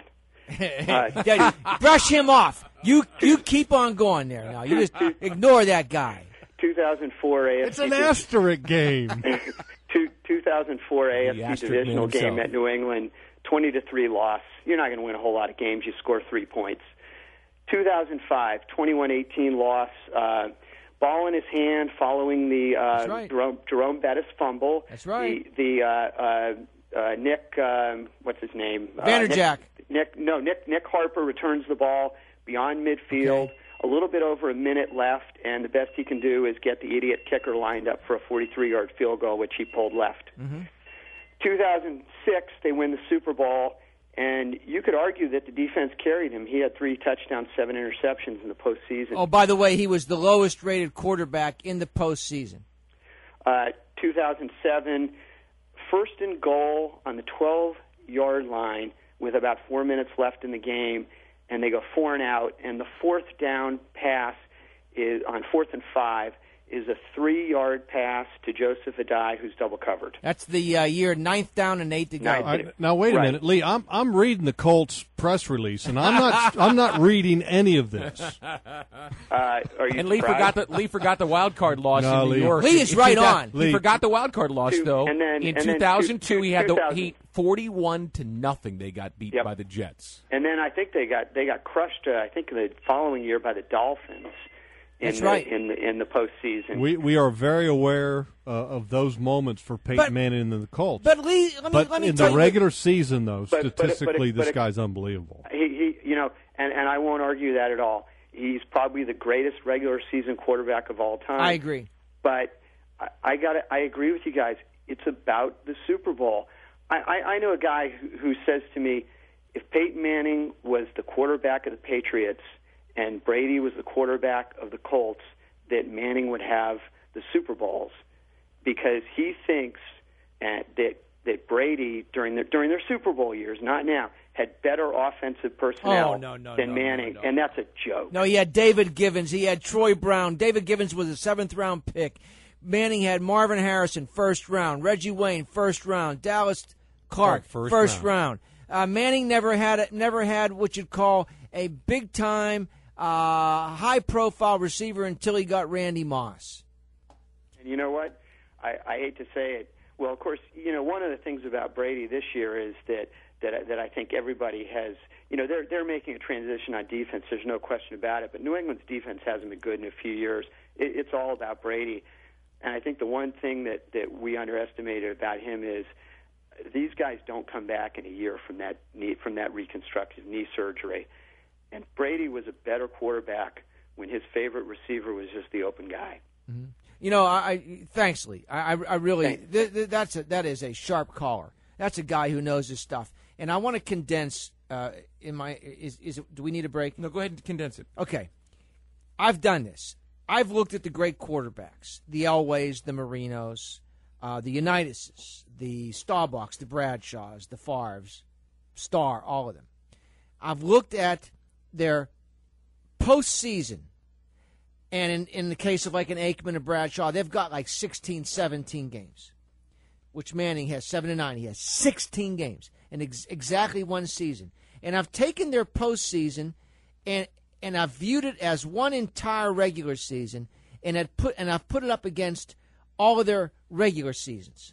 Daddy, brush him off. You you keep on going there now. You just ignore that guy. two thousand four A F C. It's an asterisk game. Two, two thousand four A F The C asterisk divisional man game himself. at New England, twenty to three loss. You're not going to win a whole lot of games. You score three points. two thousand five, twenty-one eighteen loss. Uh, ball in his hand following the uh, That's right. Jerome, Jerome Bettis fumble. That's right. The, the uh, uh, uh, Nick, um, what's his name? Vanderjack. Uh, Nick, Nick, no, Nick, Nick Harper returns the ball beyond midfield. Okay. A little bit over a minute left, and the best he can do is get the idiot kicker lined up for a forty-three-yard field goal, which he pulled left. Mm-hmm. two thousand six, they win the Super Bowl, and you could argue that the defense carried him. He had three touchdowns, seven interceptions in the postseason. Oh, by the way, he was the lowest rated quarterback in the postseason. Uh, two thousand seven, first and goal on the twelve-yard line with about four minutes left in the game, and they go four and out, and the fourth down pass is on fourth and five is a three-yard pass to Joseph Adai, who's double covered. That's the uh, year ninth down and eight to go. Ninth. All right, now wait a Right. minute, Lee. I'm I'm reading the Colts press release, and I'm not I'm not reading any of this. Uh, are you And Lee surprised? forgot the Lee forgot the wild card loss No, in New Lee. York. Lee is In right two thou- on. He Lee. forgot the wild card loss Two- though. and then- in and then two thousand two, two- he had the two thousand. he forty-one to nothing. They got beat Yep. by the Jets. And then I think they got they got crushed. Uh, I think the following year by the Dolphins. In That's the, right. In the in the postseason. We we are very aware uh, of those moments for Peyton But- Manning and the Colts. But Lee, let me But let me in tell the you. regular season, though, But- but- but- statistically, but- this guy's unbelievable. He, he, you know, and, and I won't argue that at all. He's probably the greatest regular season quarterback of all time. I agree. But I, I got I agree with you guys. It's about the Super Bowl. I, I, I know a guy who, who says to me, if Peyton Manning was the quarterback of the Patriots and Brady was the quarterback of the Colts, that Manning would have the Super Bowls, because he thinks uh, that that Brady during their during their Super Bowl years, not now, had better offensive personnel Oh, no, no, than no, Manning, no, no. and that's a joke. No, he had David Givens. He had Troy Brown. David Givens was a seventh round pick. Manning had Marvin Harrison, first round. Reggie Wayne, first round. Dallas Clark, Clark, first round. Uh, Manning never had never had what you'd call a big time, uh, high profile receiver until he got Randy Moss. And you know what? I, I hate to say it. Well, of course, you know, one of the things about Brady this year is that that that I think everybody has. You know, they're they're making a transition on defense. There's no question about it. But New England's defense hasn't been good in a few years. It, it's all about Brady. And I think the one thing that that we underestimated about him is these guys don't come back in a year from that knee, from that reconstructive knee surgery. And Brady was a better quarterback when his favorite receiver was just the open guy. Mm-hmm. You know, I, I thanks, Lee. I, I, I really th- th- that's a, that is a sharp caller. That's a guy who knows his stuff. And I want to condense. Uh, in my is is it, do we need a break? No, go ahead and condense it. Okay, I've done this. I've looked at the great quarterbacks, the Elways, the Marinos, uh, the Unitas, the Staubachs, the Bradshaws, the Favres, Starr, all of them. I've looked at their postseason. And in, in the case of like an Aikman and Bradshaw, they've got like sixteen, seventeen games, which Manning has seven and nine. He has sixteen games in ex- exactly one season. And I've taken their postseason and and I've viewed it as one entire regular season, and I've put and I've put it up against all of their regular seasons.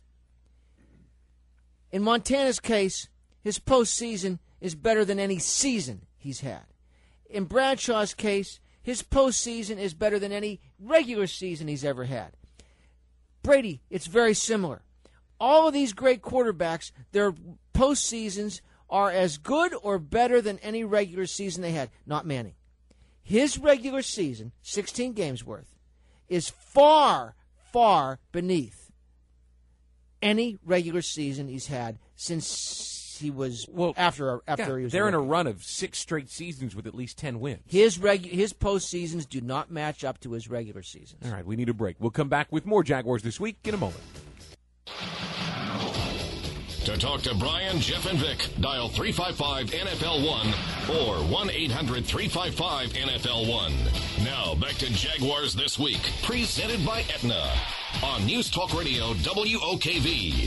In Montana's case, his postseason is better than any season he's had. In Bradshaw's case, his postseason is better than any regular season he's ever had. Brady, it's very similar. All of these great quarterbacks, their postseasons are as good or better than any regular season they had. Not Manning. His regular season, sixteen games worth, is far, far beneath any regular season he's had since he was well after after yeah, he was. They're in a run of six straight seasons with at least ten wins. His regu- his postseasons do not match up to his regular seasons. All right, we need a break. We'll come back with more Jaguars This Week in a moment. To talk to Brian, Jeff, and Vic, dial three five five N F L one or one eight hundred three five five N F L one. Now, back to Jaguars This Week, presented by Aetna on News Talk Radio W O K V.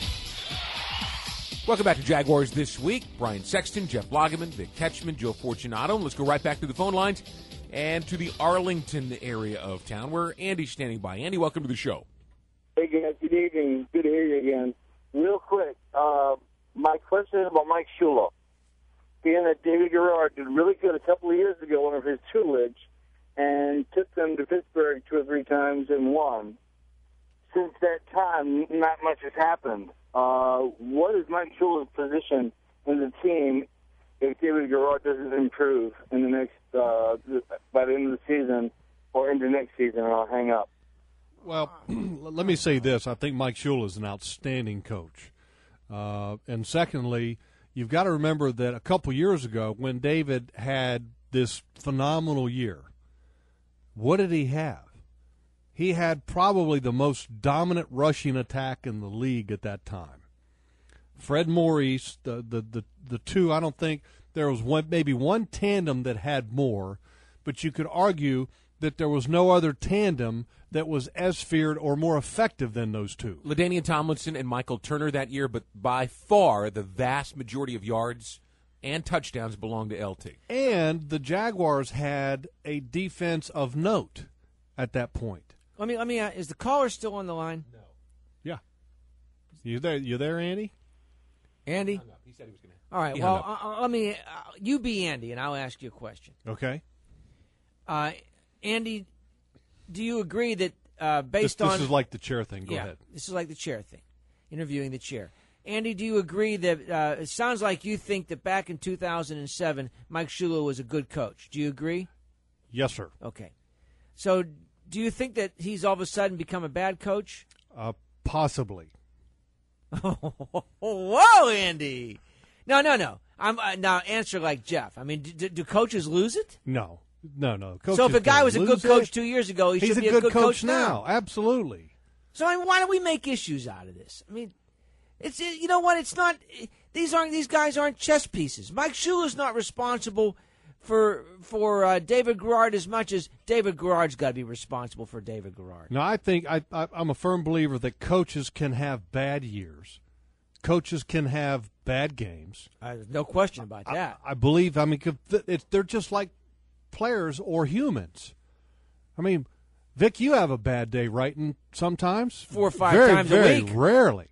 Welcome back to Jaguars This Week. Brian Sexton, Jeff Lageman, Vic Ketchman, Joe Fortunato. And let's go right back to the phone lines and to the Arlington area of town where Andy's standing by. Andy, welcome to the show. Hey, guys. Good evening. Good to hear you again. Real quick, uh, my question is about Mike Shula. Being that David Garrard did really good a couple of years ago, one of his tutelage, and took them to Pittsburgh two or three times and won. Since that time, not much has happened. Uh, what is Mike Shula's position in the team if David Garrard doesn't improve in the next uh, by the end of the season or into next season? And I'll hang up. Well, let me say this. I think Mike Shula is an outstanding coach. Uh, and secondly, you've got to remember that a couple years ago when David had this phenomenal year, what did he have? He had probably the most dominant rushing attack in the league at that time. Fred Maurice, the, the, the, the two, I don't think there was one, maybe one tandem that had more, but you could argue that there was no other tandem that was as feared or more effective than those two. LaDainian Tomlinson and Michael Turner that year, but by far the vast majority of yards and touchdowns belonged to L T. And the Jaguars had a defense of note at that point. Let me let me. Uh, is the caller still on the line? No. Yeah. You there? You there, Andy? Andy? No, he said he was going to. All right. Well, uh, let me. Uh, you be Andy, and I'll ask you a question. Okay. Uh, Andy, do you agree that uh, based this, on this is like the chair thing? Go yeah, ahead. This is like the chair thing, interviewing the chair. Andy, do you agree that uh, it sounds like you think that back in two thousand seven, Mike Shula was a good coach? Do you agree? Yes, sir. Okay. So, do you think that he's all of a sudden become a bad coach? Uh, possibly. Whoa, Andy! No, no, no. I'm uh, now answer like Jeff. I mean, do, do coaches lose it? No, no, no. Coaches so if a guy was a good coach it. two years ago, he He's should be a good, a good coach, coach now. now. Absolutely. So I mean, why don't we make issues out of this? I mean, it's you know what? It's not. These aren't these guys aren't chess pieces. Mike Shula's not responsible for for uh, David Garrard as much as David Garrard's got to be responsible for David Garrard. No, I think I, I, I'm a firm believer that coaches can have bad years. Coaches can have bad games. Uh, no question about that. I, I believe. I mean, it's, they're just like players or humans. I mean, Vic, you have a bad day writing sometimes. Four or five very, times very a week. Rarely.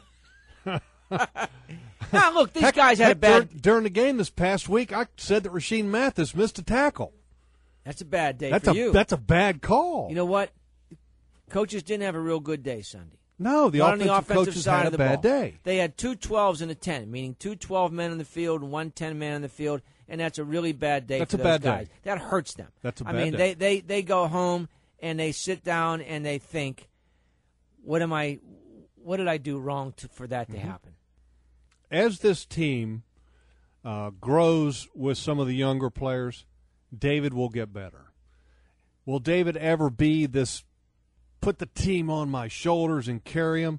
Now, look, these heck, guys had heck, a bad... During, during the game this past week, I said that Rasheed Mathis missed a tackle. That's a bad day that's for a, you. That's a bad call. You know what? Coaches didn't have a real good day Sunday. No, the Not on offensive, the offensive coaches side had of a the bad ball. day. They had two twelves and a ten, meaning two twelve men on the field and one ten man on the field, and that's a really bad day That's for a those bad guys. day. That hurts them. That's a I bad mean, day. they, they, they go home and they sit down and they think, what am I, what did I do wrong to, for that to Mm-hmm. happen? As this team uh, grows with some of the younger players, David will get better. Will David ever be this put the team on my shoulders and carry him?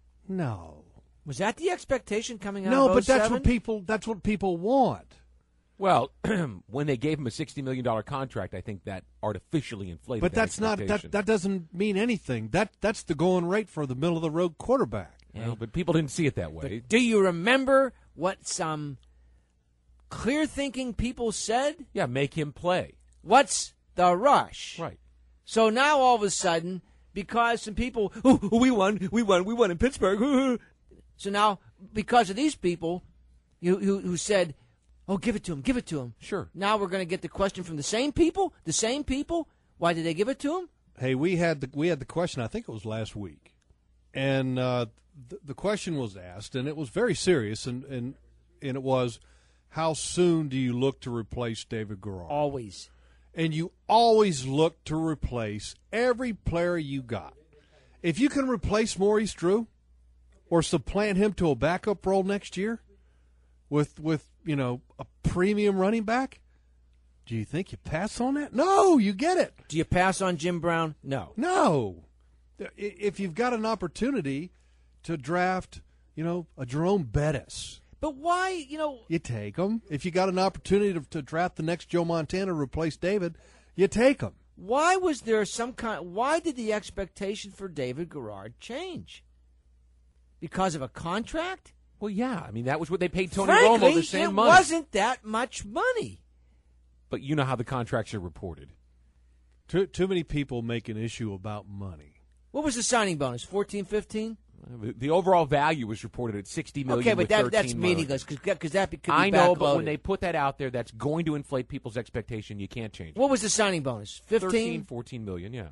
No. Was that the expectation coming out No, of but that's oh seven? what people that's what people want. Well, when they gave him a sixty million dollars contract, I think that artificially inflated But that that's not expectation. that that doesn't mean anything. That that's the going rate for the middle of the road quarterback. Well, but people didn't see it that way. Do you remember what some clear-thinking people said? Yeah, make him play. What's the rush? Right. So now all of a sudden, because some people, oh, we won, we won, we won in Pittsburgh. So now, because of these people who, who, who said, oh, give it to him, give it to him. Sure. Now we're going to get the question from the same people, the same people. Why did they give it to him? Hey, we had the we had the question. I think it was last week, and uh, the, the question was asked, and it was very serious, and, and and it was, how soon do you look to replace David Garrard? Always. And you always look to replace every player you got. If you can replace Maurice Drew, or supplant him to a backup role next year, with with you know a premium running back, do you think you pass on that? No, you get it. Do you pass on Jim Brown? No. No. If you've got an opportunity to draft, you know, a Jerome Bettis, But why, you know, you take him. If you got an opportunity to, to draft the next Joe Montana to replace David, you take him. why was there some kind, why did the expectation for David Garrard change? Because of a contract? Well, yeah. I mean, that was what they paid Tony Frankly, Romo the same it money. wasn't that much money. But you know how the contracts are reported. Too, too many people make an issue about money. What was the signing bonus? fourteen, fifteen? The, the overall value was reported at sixty million Okay, but with that, that's thirteen million. meaningless because that could be I know, but backloaded. when they put that out there, that's going to inflate people's expectation. You can't change it. What was the signing bonus? thirteen, fifteen? fourteen million, yeah.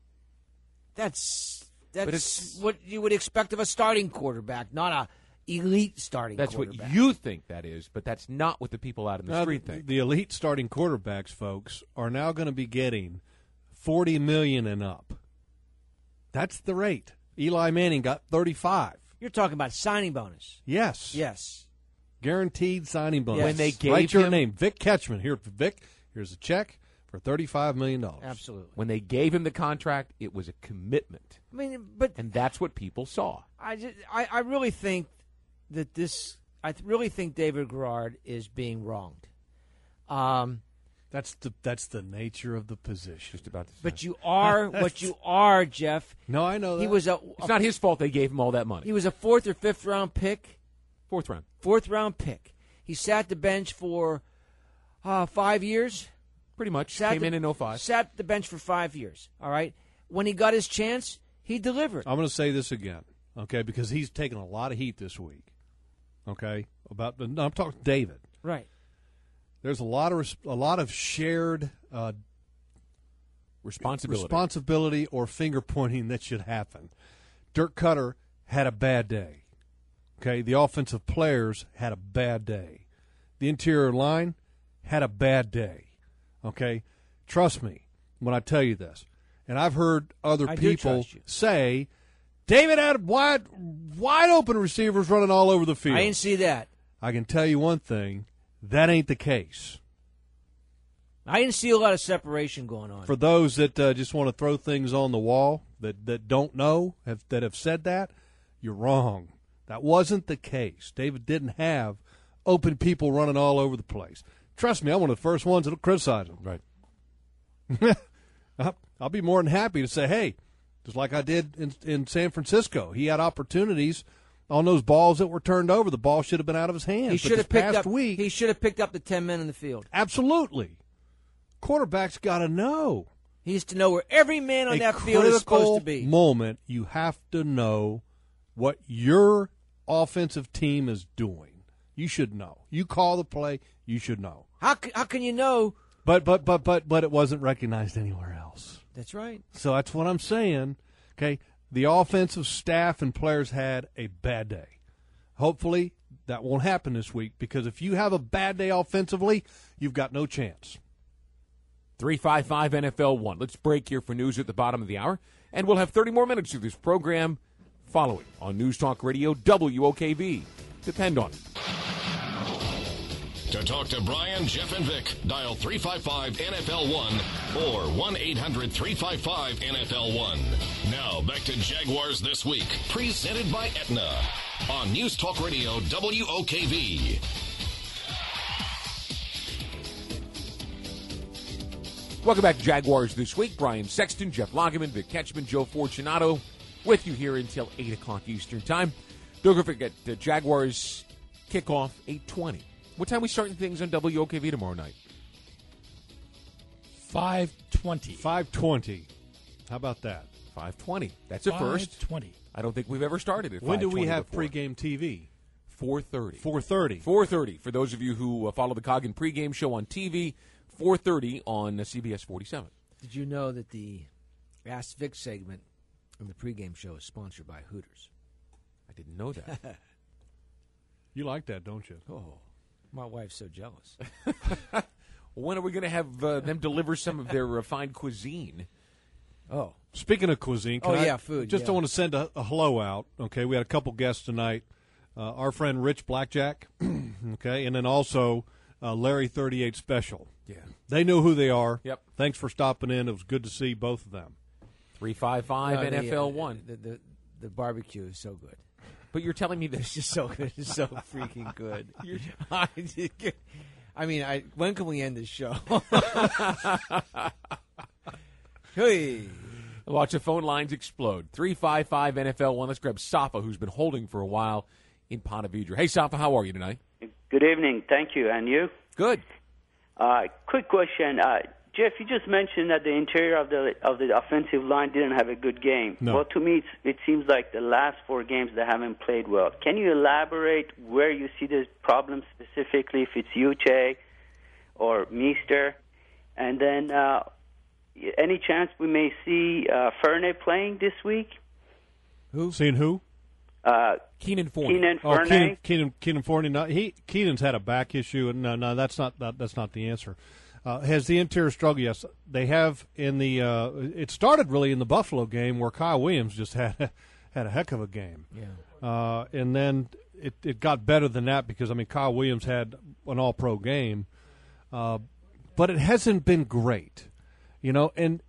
That's But that's it's- what you would expect of a starting quarterback, not a elite starting That's quarterback. what you think that is, but that's not what the people out in the Now, street the, think. the elite starting quarterbacks, folks, are now going to be getting forty million dollars and up. That's the rate. Eli Manning got thirty-five. You're talking about signing bonus. Yes. Yes. Guaranteed signing bonus. Yes. When they gave Write your him- name, Vic Ketchman. Here, Vic. Here's a check for thirty-five million dollars. Absolutely. When they gave him the contract, it was a commitment, I mean, but and that's what people saw. I, just, I, I really think that this, I th- really think David Garrard is being wronged. Um, That's the that's the nature of the position. Just about to say. but you are what you are, Jeff. No, I know that. He was a, It's not his fault they gave him all that money. he was a fourth or fifth round pick. Fourth round. Fourth round pick. He sat the bench for uh, five years. Pretty much. Sat Came the, in in oh five. Sat the bench for five years. All right. When he got his chance, he delivered. I'm going to say this again, okay, because he's taken a lot of heat this week. Okay, about the, no, I'm talking David. Right. There's a lot of res- a lot of shared uh, Responsibility. responsibility or finger pointing that should happen. Dirk Cutter had a bad day. Okay, the offensive players had a bad day. The interior line had a bad day. Okay, trust me when I tell you this. And I've heard other I do people trust you. say, David had wide, wide open receivers running all over the field. I didn't see that. I can tell you one thing, that ain't the case. I didn't see a lot of separation going on. For those that uh, just want to throw things on the wall that, that don't know, have, that have said that, you're wrong. That wasn't the case. David didn't have open people running all over the place. Trust me, I'm one of the first ones that'll criticize him. Right. I'll, I'll be more than happy to say, hey, just like I did in, in San Francisco, he had opportunities on those balls that were turned over. The ball should have been out of his hands. he But should have this picked past up. week, He should have picked up the ten men in the field. absolutely. Quarterback's got to know. He needs to know where every man on A that field is supposed critical to be. moment, you have to know what your offensive team is doing. You should know. You call the play, you should know. How c- how can you know? But but but but but it wasn't recognized anywhere else. That's right. So that's what I'm saying. Okay, the offensive staff and players had a bad day. Hopefully that won't happen this week, because if you have a bad day offensively, you've got no chance. three five five N F L one. Let's break here for news at the bottom of the hour, and we'll have thirty more minutes of this program following on News Talk Radio W O K V. Depend on it. To talk to Brian, Jeff, and Vic, dial three five five N F L one or one eight hundred three five five N F L one. Now, back to Jaguars This Week, presented by Aetna on News Talk Radio W O K V. Welcome back to Jaguars This Week. Brian Sexton, Jeff Lageman, Vic Ketchman, Joe Fortunato with you here until eight o'clock Eastern Time. Don't forget, uh, Jaguars kickoff eight twenty. What time are we starting things on W O K V tomorrow night? five twenty. five twenty. How about that? five twenty. That's a first. five twenty. I don't think we've ever started at When do we have before. pregame T V? four thirty. four thirty. four thirty. For those of you who uh, follow the Coggin pregame show on T V, four thirty on uh, C B S forty-seven. Did you know that the Ask Vic segment on the pregame show is sponsored by Hooters? I didn't know that. You like that, don't you? Oh, my wife's so jealous. When are we going to have uh, them deliver some of their uh, fine cuisine? Oh. Speaking of cuisine, can Oh, I yeah, food, Just yeah. want to send a, a hello out. Okay, we had a couple guests tonight. Uh, our friend Rich Blackjack, okay, and then also uh, Larry thirty-eight Special. Yeah. They know who they are. Yep. Thanks for stopping in. It was good to see both of them. three five five No, N F L the, one. uh, The, the, the barbecue is so good. But you're telling me It's this. just so good. It's so freaking good. I mean, I, when can we end this show? Hey. Watch the phone lines explode. three five five N F L one. Let's grab Safa, who's been holding for a while in Ponte Vedra. Hey, Safa, how are you tonight? Good evening. Thank you. And you? Good. Uh, quick question. Uh, Jeff, you just mentioned that the interior of the of the offensive line didn't have a good game. No. Well, to me, it's, it seems like the last four games they haven't played well. Can you elaborate where you see the problem specifically, if it's Uche or Meester? And then uh, any chance we may see uh, Fernay playing this week? Who? Seeing who? Uh, Keenan Forney. Keenan Oh, Fernay? Keenan, Keenan, Keenan Forney. No, he Keenan's had a back issue, and no, no, that's not that, that's not the answer. Uh, has the interior struggle? Yes, they have. In the uh, it started really in the Buffalo game where Kyle Williams just had had a heck of a game. Yeah. Uh, and then it, it got better than that because I mean Kyle Williams had an All-Pro game, uh, but it hasn't been great, you know. And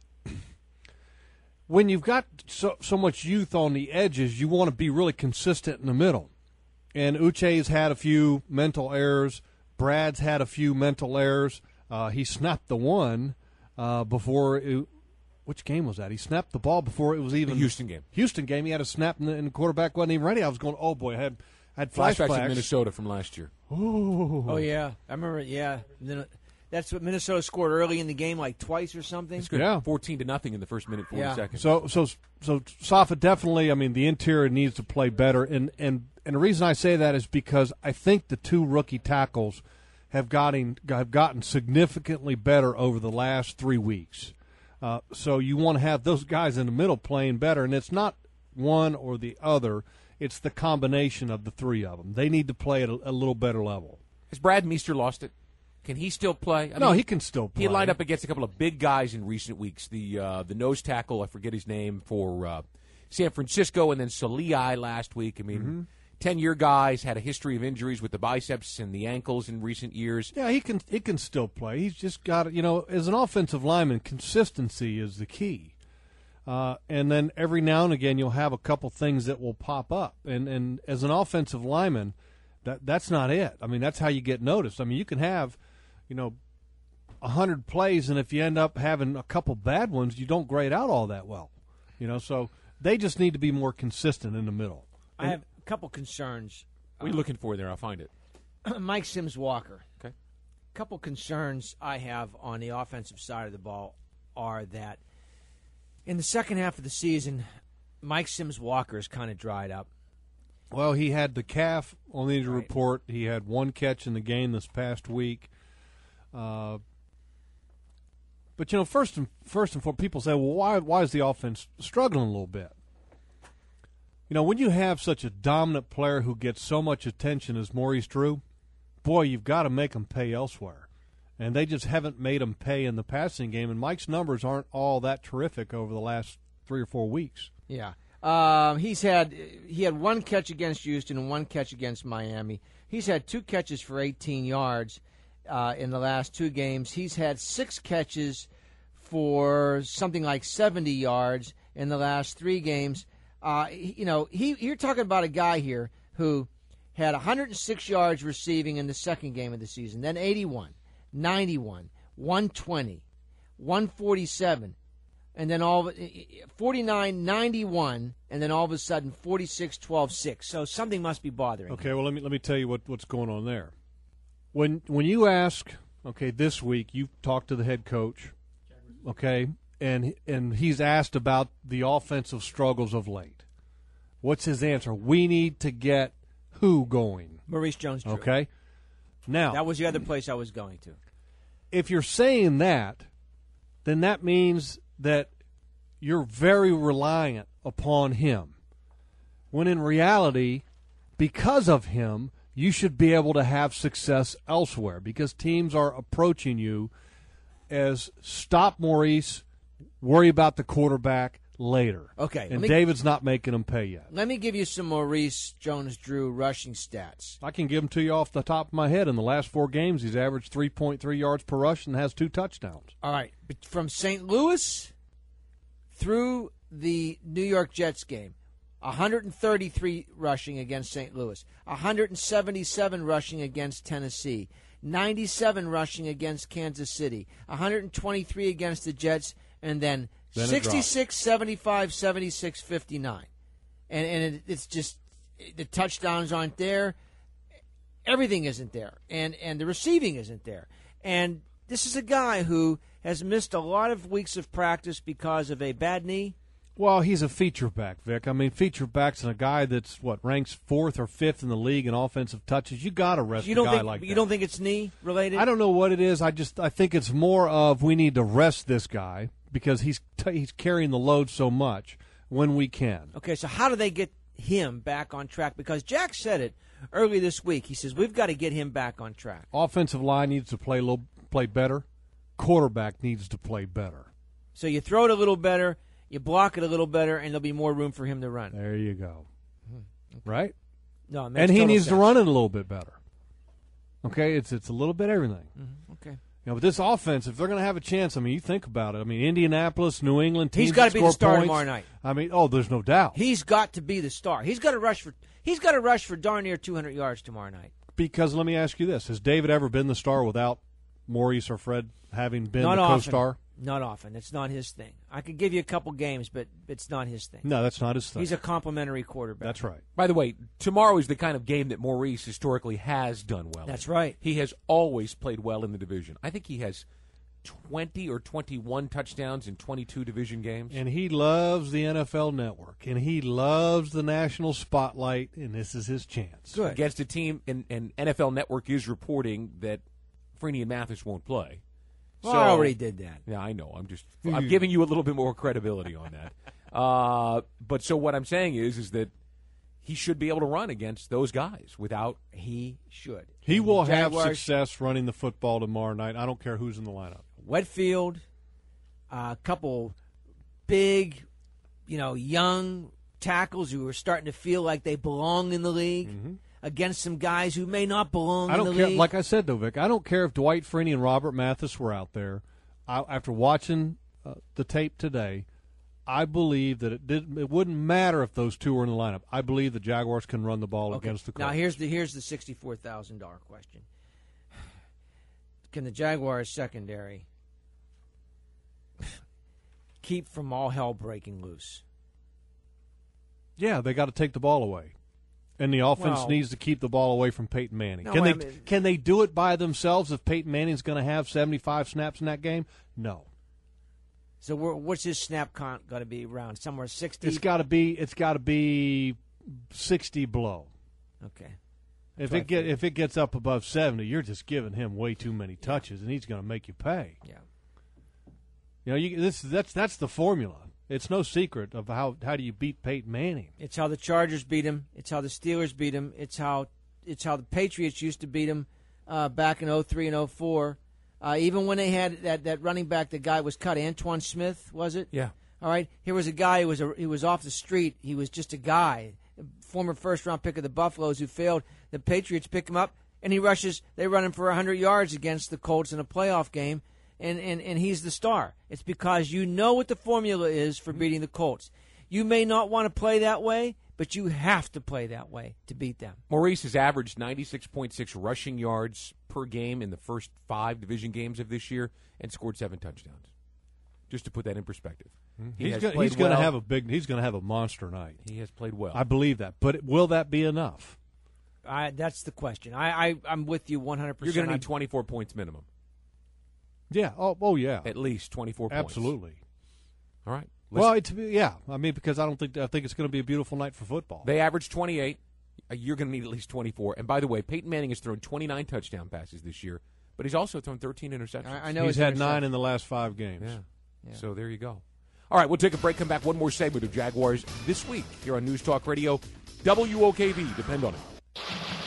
when you've got so so much youth on the edges, you want to be really consistent in the middle. And Uche's had a few mental errors. Brad's had a few mental errors. Uh, he snapped the one uh, before it, which game was that? He snapped the ball before it was even The Houston game. Houston game. He had a snap and the, and the quarterback wasn't even ready. I was going, oh boy, I had I had Flashbacks flashbacks. in Minnesota from last year. Ooh. Oh, yeah. I remember, yeah. And then, uh, that's what Minnesota scored early in the game, like twice or something. It's good. Yeah. fourteen to nothing in the first minute, forty Yeah. seconds. So so so Safa definitely. I mean, the interior needs to play better, and and and the reason I say that is because I think the two rookie tackles have gotten have gotten significantly better over the last three weeks. Uh, so you want to have those guys in the middle playing better, and it's not one or the other. It's the combination of the three of them. They need to play at a, a little better level. Has Brad Meester lost it? Can he still play? I No, mean, he can still play. He lined up against a couple of big guys in recent weeks. The uh, the nose tackle, I forget his name, for uh, San Francisco, and then Salii last week. I mean, Mm-hmm. ten-year guys, had a history of injuries with the biceps and the ankles in recent years. Yeah, he can he can still play. He's just got, you know, as an offensive lineman, consistency is the key. Uh, and then every now and again you'll have a couple things that will pop up. And and as an offensive lineman, that that's not it. I mean, that's how you get noticed. I mean, you can have, you know, a hundred plays, and if you end up having a couple bad ones, you don't grade out all that well. You know, so they just need to be more consistent in the middle. I have a couple concerns. What are you looking for there? I'll find it. Mike Sims Walker. Okay. A couple concerns I have on the offensive side of the ball are that in the second half of the season, Mike Sims Walker is kind of dried up. Well, he had the calf on the injury report. He had one catch in the game this past week. Uh, but you know, first and first and foremost, people say, "Well, why why is the offense struggling a little bit?" You know, when you have such a dominant player who gets so much attention as Maurice Drew, boy, you've got to make him pay elsewhere. And they just haven't made him pay in the passing game. And Mike's numbers aren't all that terrific over the last three or four weeks. Yeah. Um, he's had he had one catch against Houston and one catch against Miami. He's had two catches for eighteen yards uh, in the last two games. He's had six catches for something like seventy yards in the last three games. Uh, you know, he you're talking about a guy here who had one hundred six yards receiving in the second game of the season, then eighty-one, ninety-one, one twenty, one forty-seven, and then all of, forty-nine, ninety-one, and then all of a sudden forty-six, twelve, six. So something must be bothering Okay, him. well, let me let me tell you what, what's going on there. When when you ask, okay, this week you talked to the head coach, okay, and and he's asked about the offensive struggles of late. What's his answer? We need to get who going? Maurice Jones-Drew. Okay. Now, that was the other place I was going to. If you're saying that, then that means that you're very reliant upon him. When in reality, because of him, you should be able to have success elsewhere because teams are approaching you as stop Maurice, worry about the quarterback later. Okay. And me, David's not making them pay yet. Let me give you some Maurice Jones-Drew rushing stats. I can give them to you off the top of my head. In the last four games, he's averaged three point three yards per rush and has two touchdowns. All right. From Saint Louis through the New York Jets game, one hundred thirty-three rushing against Saint Louis, one hundred seventy-seven rushing against Tennessee, ninety-seven rushing against Kansas City, one hundred twenty-three against the Jets, and then, then sixty-six, seventy-five, seventy-six, fifty-nine. And, and it, it's just the touchdowns aren't there. Everything isn't there. And, and the receiving isn't there. And this is a guy who has missed a lot of weeks of practice because of a bad knee. Well, he's a feature back, Vic. I mean, feature back's a guy that's, what, ranks fourth or fifth in the league in offensive touches. You got to rest you a don't guy think, like that. You don't think it's knee-related? I don't know what it is. I just I think it's more of we need to rest this guy because he's t- he's carrying the load so much when we can. Okay, so how do they get him back on track? Because Jack said it early this week. He says, we've got to get him back on track. Offensive line needs to play a little, play better. Quarterback needs to play better. So you throw it a little better, you block it a little better, and there'll be more room for him to run. There you go. Okay. Right? No, it and he needs sense. to run it a little bit better. Okay, it's it's a little bit everything. Mm-hmm. Okay. You know, but this offense, if they're going to have a chance, I mean, you think about it. I mean, Indianapolis, New England, teams he's got to be the star points. tomorrow night. I mean, oh, there's no doubt. He's got to be the star. He's got to rush for. He's got to rush for darn near two hundred yards tomorrow night. Because let me ask you this: has David ever been the star without Maurice or Fred having been not the often. co-star? Not often. It's not his thing. I could give you a couple games, but it's not his thing. No, that's not his thing. He's a complimentary quarterback. That's right. By the way, tomorrow is the kind of game that Maurice historically has done well. That's in. right. He has always played well in the division. I think he has twenty or twenty-one touchdowns in twenty-two division games. And he loves the N F L Network, and he loves the national spotlight, and this is his chance. Good. Against a team, and, and N F L Network is reporting that Freeney and Mathis won't play. Well, so, I already did that. Yeah, I know. I'm just I'm giving you a little bit more credibility on that. Uh, but so what I'm saying is is that he should be able to run against those guys without he should. He and will have Jaguars, success running the football tomorrow night. I don't care who's in the lineup. Wetfield, a uh, couple big, you know, young tackles who are starting to feel like they belong in the league. Mm-hmm. Against some guys who may not belong I don't in the care. league. Like I said, though, Vic, I don't care if Dwight Freeney and Robert Mathis were out there. I, after watching uh, the tape today, I believe that it did. It wouldn't matter if those two were in the lineup. I believe the Jaguars can run the ball okay. against the Colts. Now here's the here's the sixty-four thousand dollar question: can the Jaguars secondary keep from all hell breaking loose? Yeah, they got to take the ball away. And the offense well, needs to keep the ball away from Peyton Manning. No, can they I mean, can they do it by themselves if Peyton Manning's going to have seventy-five snaps in that game? No. So we're, what's his snap count going to be around? Somewhere sixty? It's got to be it's got to be sixty below. Okay. If it get if it gets up above seventy, you're just giving him way too many touches, yeah. and he's going to make you pay. Yeah. You know, you, this that's that's the formula. It's no secret of how how do you beat Peyton Manning. It's how the Chargers beat him. It's how the Steelers beat him. It's how it's how the Patriots used to beat him uh, back in oh three and oh four. Uh, even when they had that, that running back, the guy was cut, Antoine Smith, was it? Yeah. All right. Here was a guy who was a, he was off the street. He was just a guy, a former first round pick of the Buffaloes who failed. The Patriots pick him up, and he rushes. They run him for one hundred yards against the Colts in a playoff game, and, and, and he's the star. It's because you know what the formula is for beating the Colts. You may not want to play that way, but you have to play that way to beat them. Maurice has averaged ninety-six point six rushing yards per game in the first five division games of this year and scored seven touchdowns. Just to put that in perspective. He he's has gonna, played he's going to well. have a big. He's going to have a monster night. He has played well. I believe that, but will that be enough? I, that's the question. I, I, I'm with you one hundred percent. You're going to need twenty-four points minimum. Yeah. Oh, oh yeah. At least twenty-four points. Absolutely. All right. Well, it's, yeah. I mean, because I don't think I think it's going to be a beautiful night for football. They averaged twenty-eight. You're going to need at least twenty-four. And by the way, Peyton Manning has thrown twenty-nine touchdown passes this year, but he's also thrown thirteen interceptions. I, I know he's had nine in the last five games. Yeah. Yeah. So there you go. All right, we'll take a break. Come back. One more segment of Jaguars this week here on News Talk Radio, W O K V. Depend on it.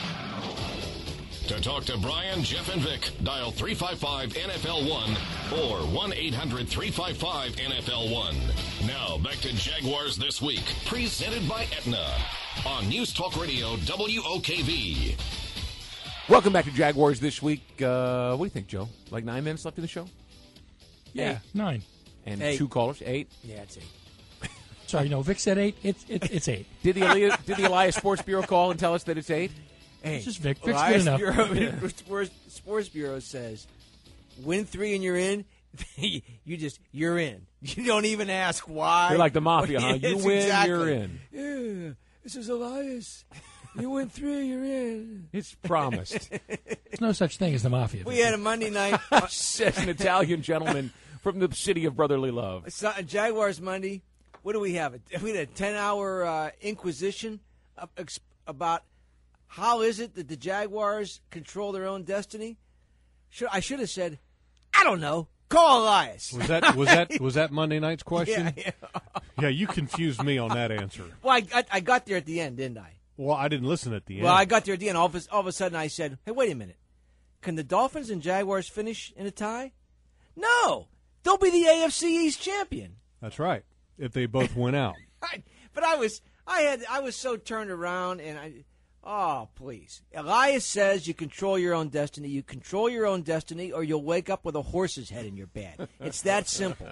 To talk to Brian, Jeff, and Vic, dial three five five N F L one or one eight hundred three five five N F L one. Now, back to Jaguars This Week, presented by Aetna on News Talk Radio, W O K V. Welcome back to Jaguars This Week. Uh, what do you think, Joe? Like nine minutes left in the show? Yeah, Eight. nine. And Eight. two callers? Eight? Yeah, it's eight. Sorry, no, Vic said eight. It's it's, it's eight. Did the Elias, did the Elias Sports Bureau call and tell us that it's eight? Hey, It's just Vic. well, Vic's good enough. Bureau, Sports, Sports Bureau says, win three and you're in. You just you're in. You don't even ask why. You're like the mafia, huh? You Yes, win, exactly. you're in. Yeah, this is Elias. You win three, you're in. It's promised. There's no such thing as the mafia. We Vic. had a Monday night. Says an Italian gentleman from the city of brotherly love. So- Jaguars Monday. What do we have? We had a ten-hour uh, inquisition uh, ex- about how is it that the Jaguars control their own destiny. Should, I should have said, I don't know. Call Elias. Was that was that was that Monday night's question? Yeah, yeah. Yeah, you confused me on that answer. Well, I, I, I got there at the end, didn't I? Well, I didn't listen at the end. Well, I got there at the end. All of, a, all of a sudden, I said, hey, wait a minute. Can the Dolphins and Jaguars finish in a tie? No. They'll be the A F C East champion. That's right. If they both went out. I, but I was I had I was so turned around, and I oh please. Elias says you control your own destiny. You control your own destiny, or you'll wake up with a horse's head in your bed. It's that simple.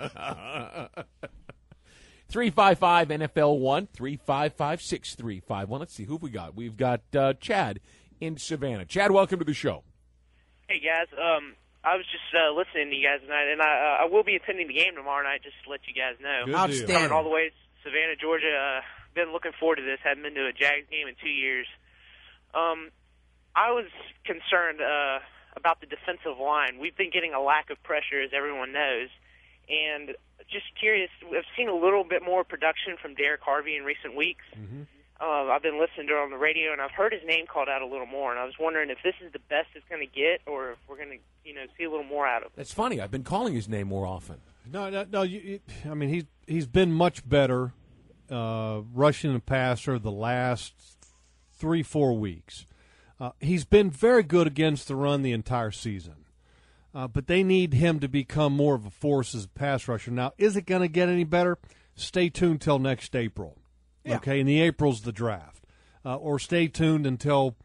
three five five N F L one, three five five, six three five one. Let's see who we got. We've got uh, Chad in Savannah. Chad, welcome to the show. Hey guys, um, I was just uh, listening to you guys tonight, and I uh, I will be attending the game tomorrow night. Just to let you guys know. Good Outstanding. Coming all the way to Savannah, Georgia. Uh, been looking forward to this. Haven't been to a Jags game in two years. Um, I was concerned uh, about the defensive line. We've been getting a lack of pressure, as everyone knows, and just curious. I've seen a little bit more production from Derek Harvey in recent weeks. Mm-hmm. Uh, I've been listening to it on the radio, and I've heard his name called out a little more. And I was wondering if this is the best it's going to get, or if we're going to, you know, see a little more out of him. That's funny. I've been calling his name more often. No, no, no. You, you, I mean, he's he's been much better uh, rushing the passer the last three, four weeks. Uh, he's been very good against the run the entire season. Uh, but they need him to become more of a force as a pass rusher. Now, is it going to get any better? Stay tuned till next April. Yeah. Okay, and the April's the draft. Uh, or stay tuned until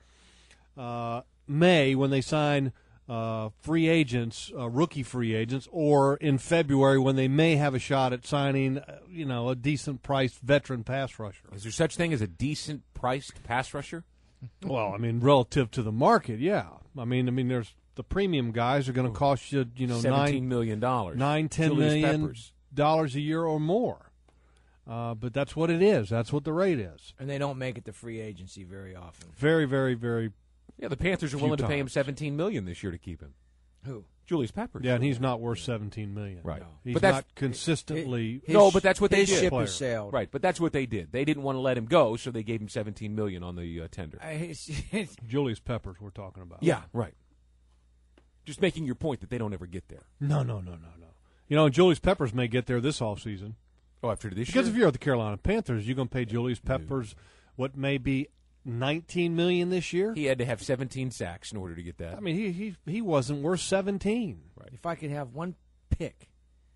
uh, May when they sign uh, free agents, uh, rookie free agents, or in February when they may have a shot at signing, uh, you know, a decent-priced veteran pass rusher. Is there such thing as a decent-priced pass rusher? Well, I mean, relative to the market, yeah. I mean, I mean, there's the premium guys are going to cost you, you know, seventeen nine, million dollars. nine, ten Julius million Peppers. dollars a year or more. Uh, but that's what it is. That's what the rate is. And they don't make it to free agency very often. Very, very, very. Yeah, the Panthers are Few willing to pay him times. seventeen million dollars this year to keep him. Who? Julius Peppers. Yeah, and he's not worth seventeen million Right. dollars. He's But that's- not consistently. His- No, but that's what they his did. ship Player. has sailed. Right, but that's what they did. They didn't want to let him go, so they gave him seventeen million dollars on the uh, tender. I, it's, it's, Julius Peppers, we're talking about. Yeah, right. Just making your point that they don't ever get there. No, no, no, no, no. You know, and Julius Peppers may get there this offseason. Oh, after this because year? if you're the Carolina Panthers, you're going to pay Julius Peppers what may be nineteen million dollars this year. He had to have seventeen sacks in order to get that. I mean, he he he wasn't worth seventeen. Right. If I could have one pick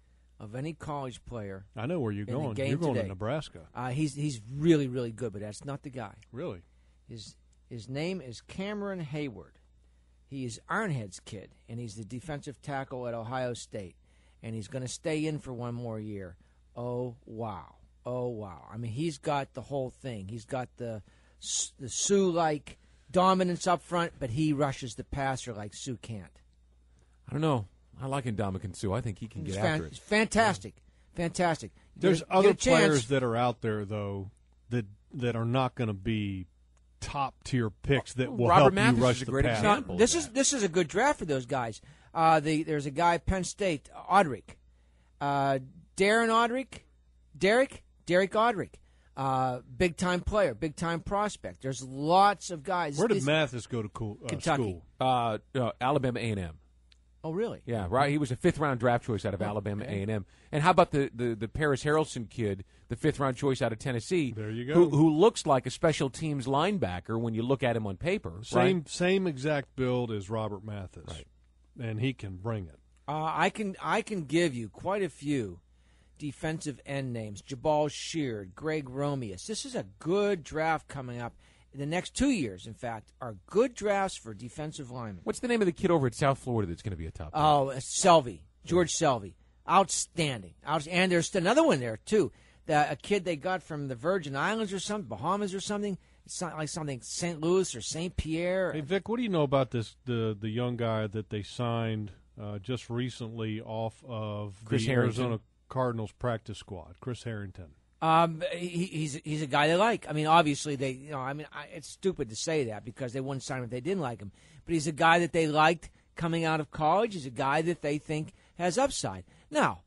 of any college player, I know where you're in the going. game You're going today, to Nebraska. Uh, he's he's really really good, but that's not the guy. Really? His his name is Cameron Hayward. He is Ironhead's kid, and he's the defensive tackle at Ohio State, and he's going to stay in for one more year. Oh wow! Oh wow! I mean, he's got the whole thing. He's got the the Sue-like dominance up front, but he rushes the passer like Sue can't. I don't know. I like Ndamukong Suh. I think he can He's get fan- after it. Fantastic, fantastic. There's Get- other get a chance. players that are out there though that that are not going to be top tier picks that will Robert help Mathis you rush is a the great pass. example. No, this is this is a good draft for those guys. Uh, the, there's a guy at Penn State, Audric, uh, Darren Audric, Derek, Derek Audric, uh, big time player, big time prospect. There's lots of guys. Where did This- Mathis go to cool, uh, Kentucky. school? Uh, uh, Alabama A and M. Oh, really? Yeah, right. He was a fifth round draft choice out of Oh, Alabama okay. A and M. And how about the, the, the Paris Harrelson kid, the fifth round choice out of Tennessee? There you go. Who, who looks like a special teams linebacker when you look at him on paper. Same right? same exact build as Robert Mathis, Right. and he can bring it. Uh, I can I can give you quite a few defensive end names: Jabal Sheard, Greg Romeus. This is a good draft coming up. The next two years, in fact, are good drafts for defensive linemen. What's the name of the kid over at South Florida that's going to be a top pick? Oh, uh, Selvey, George Selvey, outstanding. Out- and there's another one there too. The, a kid they got from the Virgin Islands or something, Bahamas or something. It's not like something Saint Louis or Saint Pierre. Hey Vic, what do you know about this the the young guy that they signed uh, just recently off of Chris the Harrington. Arizona Cardinals practice squad? Chris Harrington. Um, he, he's he's a guy they like. I mean, obviously they, you know, I mean, I, it's stupid to say that because they wouldn't sign him if they didn't like him. But he's a guy that they liked coming out of college. He's a guy that they think has upside. Now,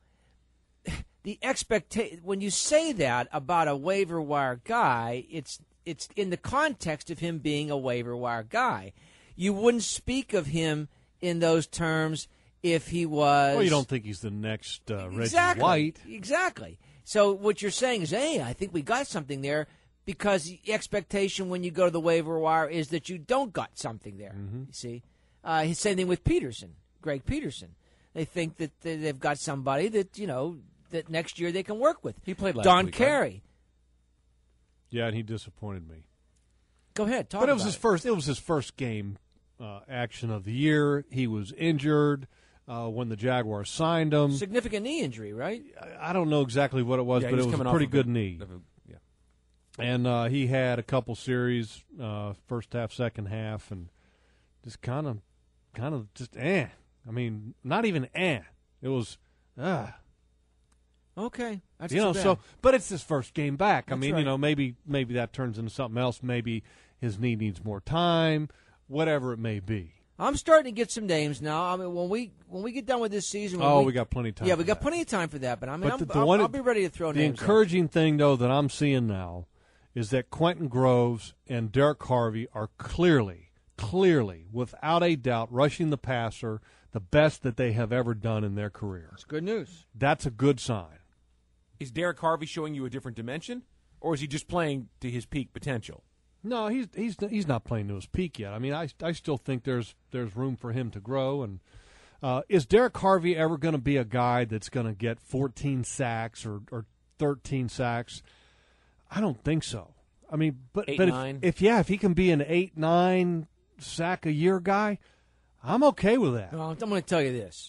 the expectation when you say that about a waiver wire guy, it's it's in the context of him being a waiver wire guy. You wouldn't speak of him in those terms if he was. Well, you don't think he's the next uh, Reggie Exactly. White? Exactly. So what you're saying is, hey, I think we got something there because the expectation when you go to the waiver wire is that you don't got something there. Mm-hmm. You see? Uh, same thing with Peterson, Greg Peterson. They think that they- they've got somebody that, you know, that next year they can work with. He played last Don week, Carey. right? Yeah, and he disappointed me. Go ahead, talk But it was about his it. first. It was his first game uh, action of the year. He was injured uh, when the Jaguars signed him. Significant knee injury, right? I don't know exactly what it was, Yeah, but he it was coming a off pretty of good a- knee. of a- yeah. And uh, he had a couple series, uh, first half, second half, and just kind of, kind of just eh. I mean, not even eh. It was ah. Okay, that's you too know. bad. So, but it's his first game back. I That's mean, right. you know, maybe maybe that turns into something else. Maybe his knee needs more time. Whatever it may be. I'm starting to get some names now. I mean, when we when we get done with this season, when Oh, we, we got plenty of time Yeah, for we got that. plenty of time for that. But I mean, But I'm, the, the I'll, one, I'll be ready to throw the names. out. encouraging thing, though, that I'm seeing now is that Quentin Groves and Derek Harvey are clearly, clearly, without a doubt, rushing the passer the best that they have ever done in their career. It's good news. That's a good sign. Is Derek Harvey showing you a different dimension, or is he just playing to his peak potential? No, he's he's he's not playing to his peak yet. I mean, I I still think there's there's room for him to grow. And uh, is Derek Harvey ever going to be a guy that's going to get fourteen sacks or, or thirteen sacks? I don't think so. I mean, but Eight, but nine? if, if yeah, if he can be an eight nine sack a year guy, I'm okay with that. Well, I'm going to tell you this.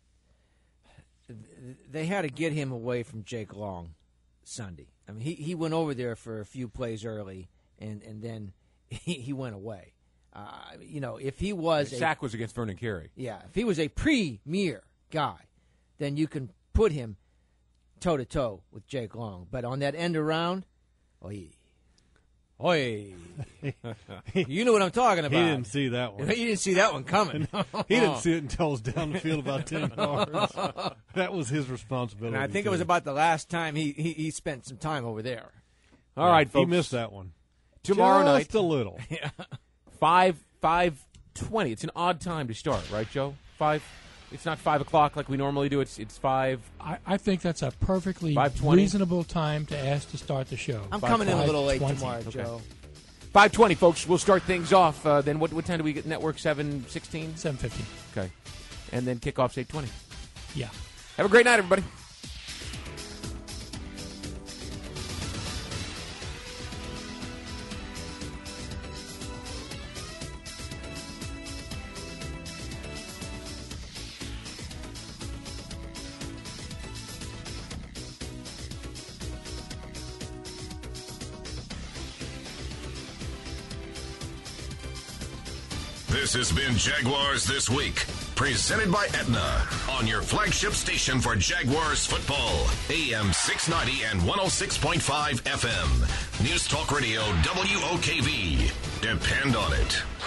They had to get him away from Jake Long Sunday. I mean, he, he went over there for a few plays early, and, and then he, he went away. Uh, you know, if he was The a sack was against Vernon Carey. yeah, if he was a premier guy, then you can put him toe to toe with Jake Long. But on that end around, oi, oi, you know what I'm talking about. He didn't see that one. You didn't see that one coming. He didn't see it until it was down the field about ten yards. That was his responsibility. And I think it too. was about the last time he, he, he spent some time over there. All Yeah, right, he folks. missed that one. Tomorrow Just night, a little. five five twenty. It's an odd time to start, right, Joe? Five. It's not five o'clock like we normally do. It's it's five. I, I think that's a perfectly five twenty reasonable time to ask to start the show. I'm coming in a little late five tomorrow, twenty. Joe. Five twenty, folks. We'll start things off. Uh, then what? What time do we get network? Seven sixteen. Seven fifteen. Okay, and then kickoff's eight twenty. Yeah. Have a great night, everybody. This has been Jaguars This Week, presented by Aetna, on your flagship station for Jaguars football, A M six ninety and one oh six point five F M. News Talk Radio, W O K V. Depend on it.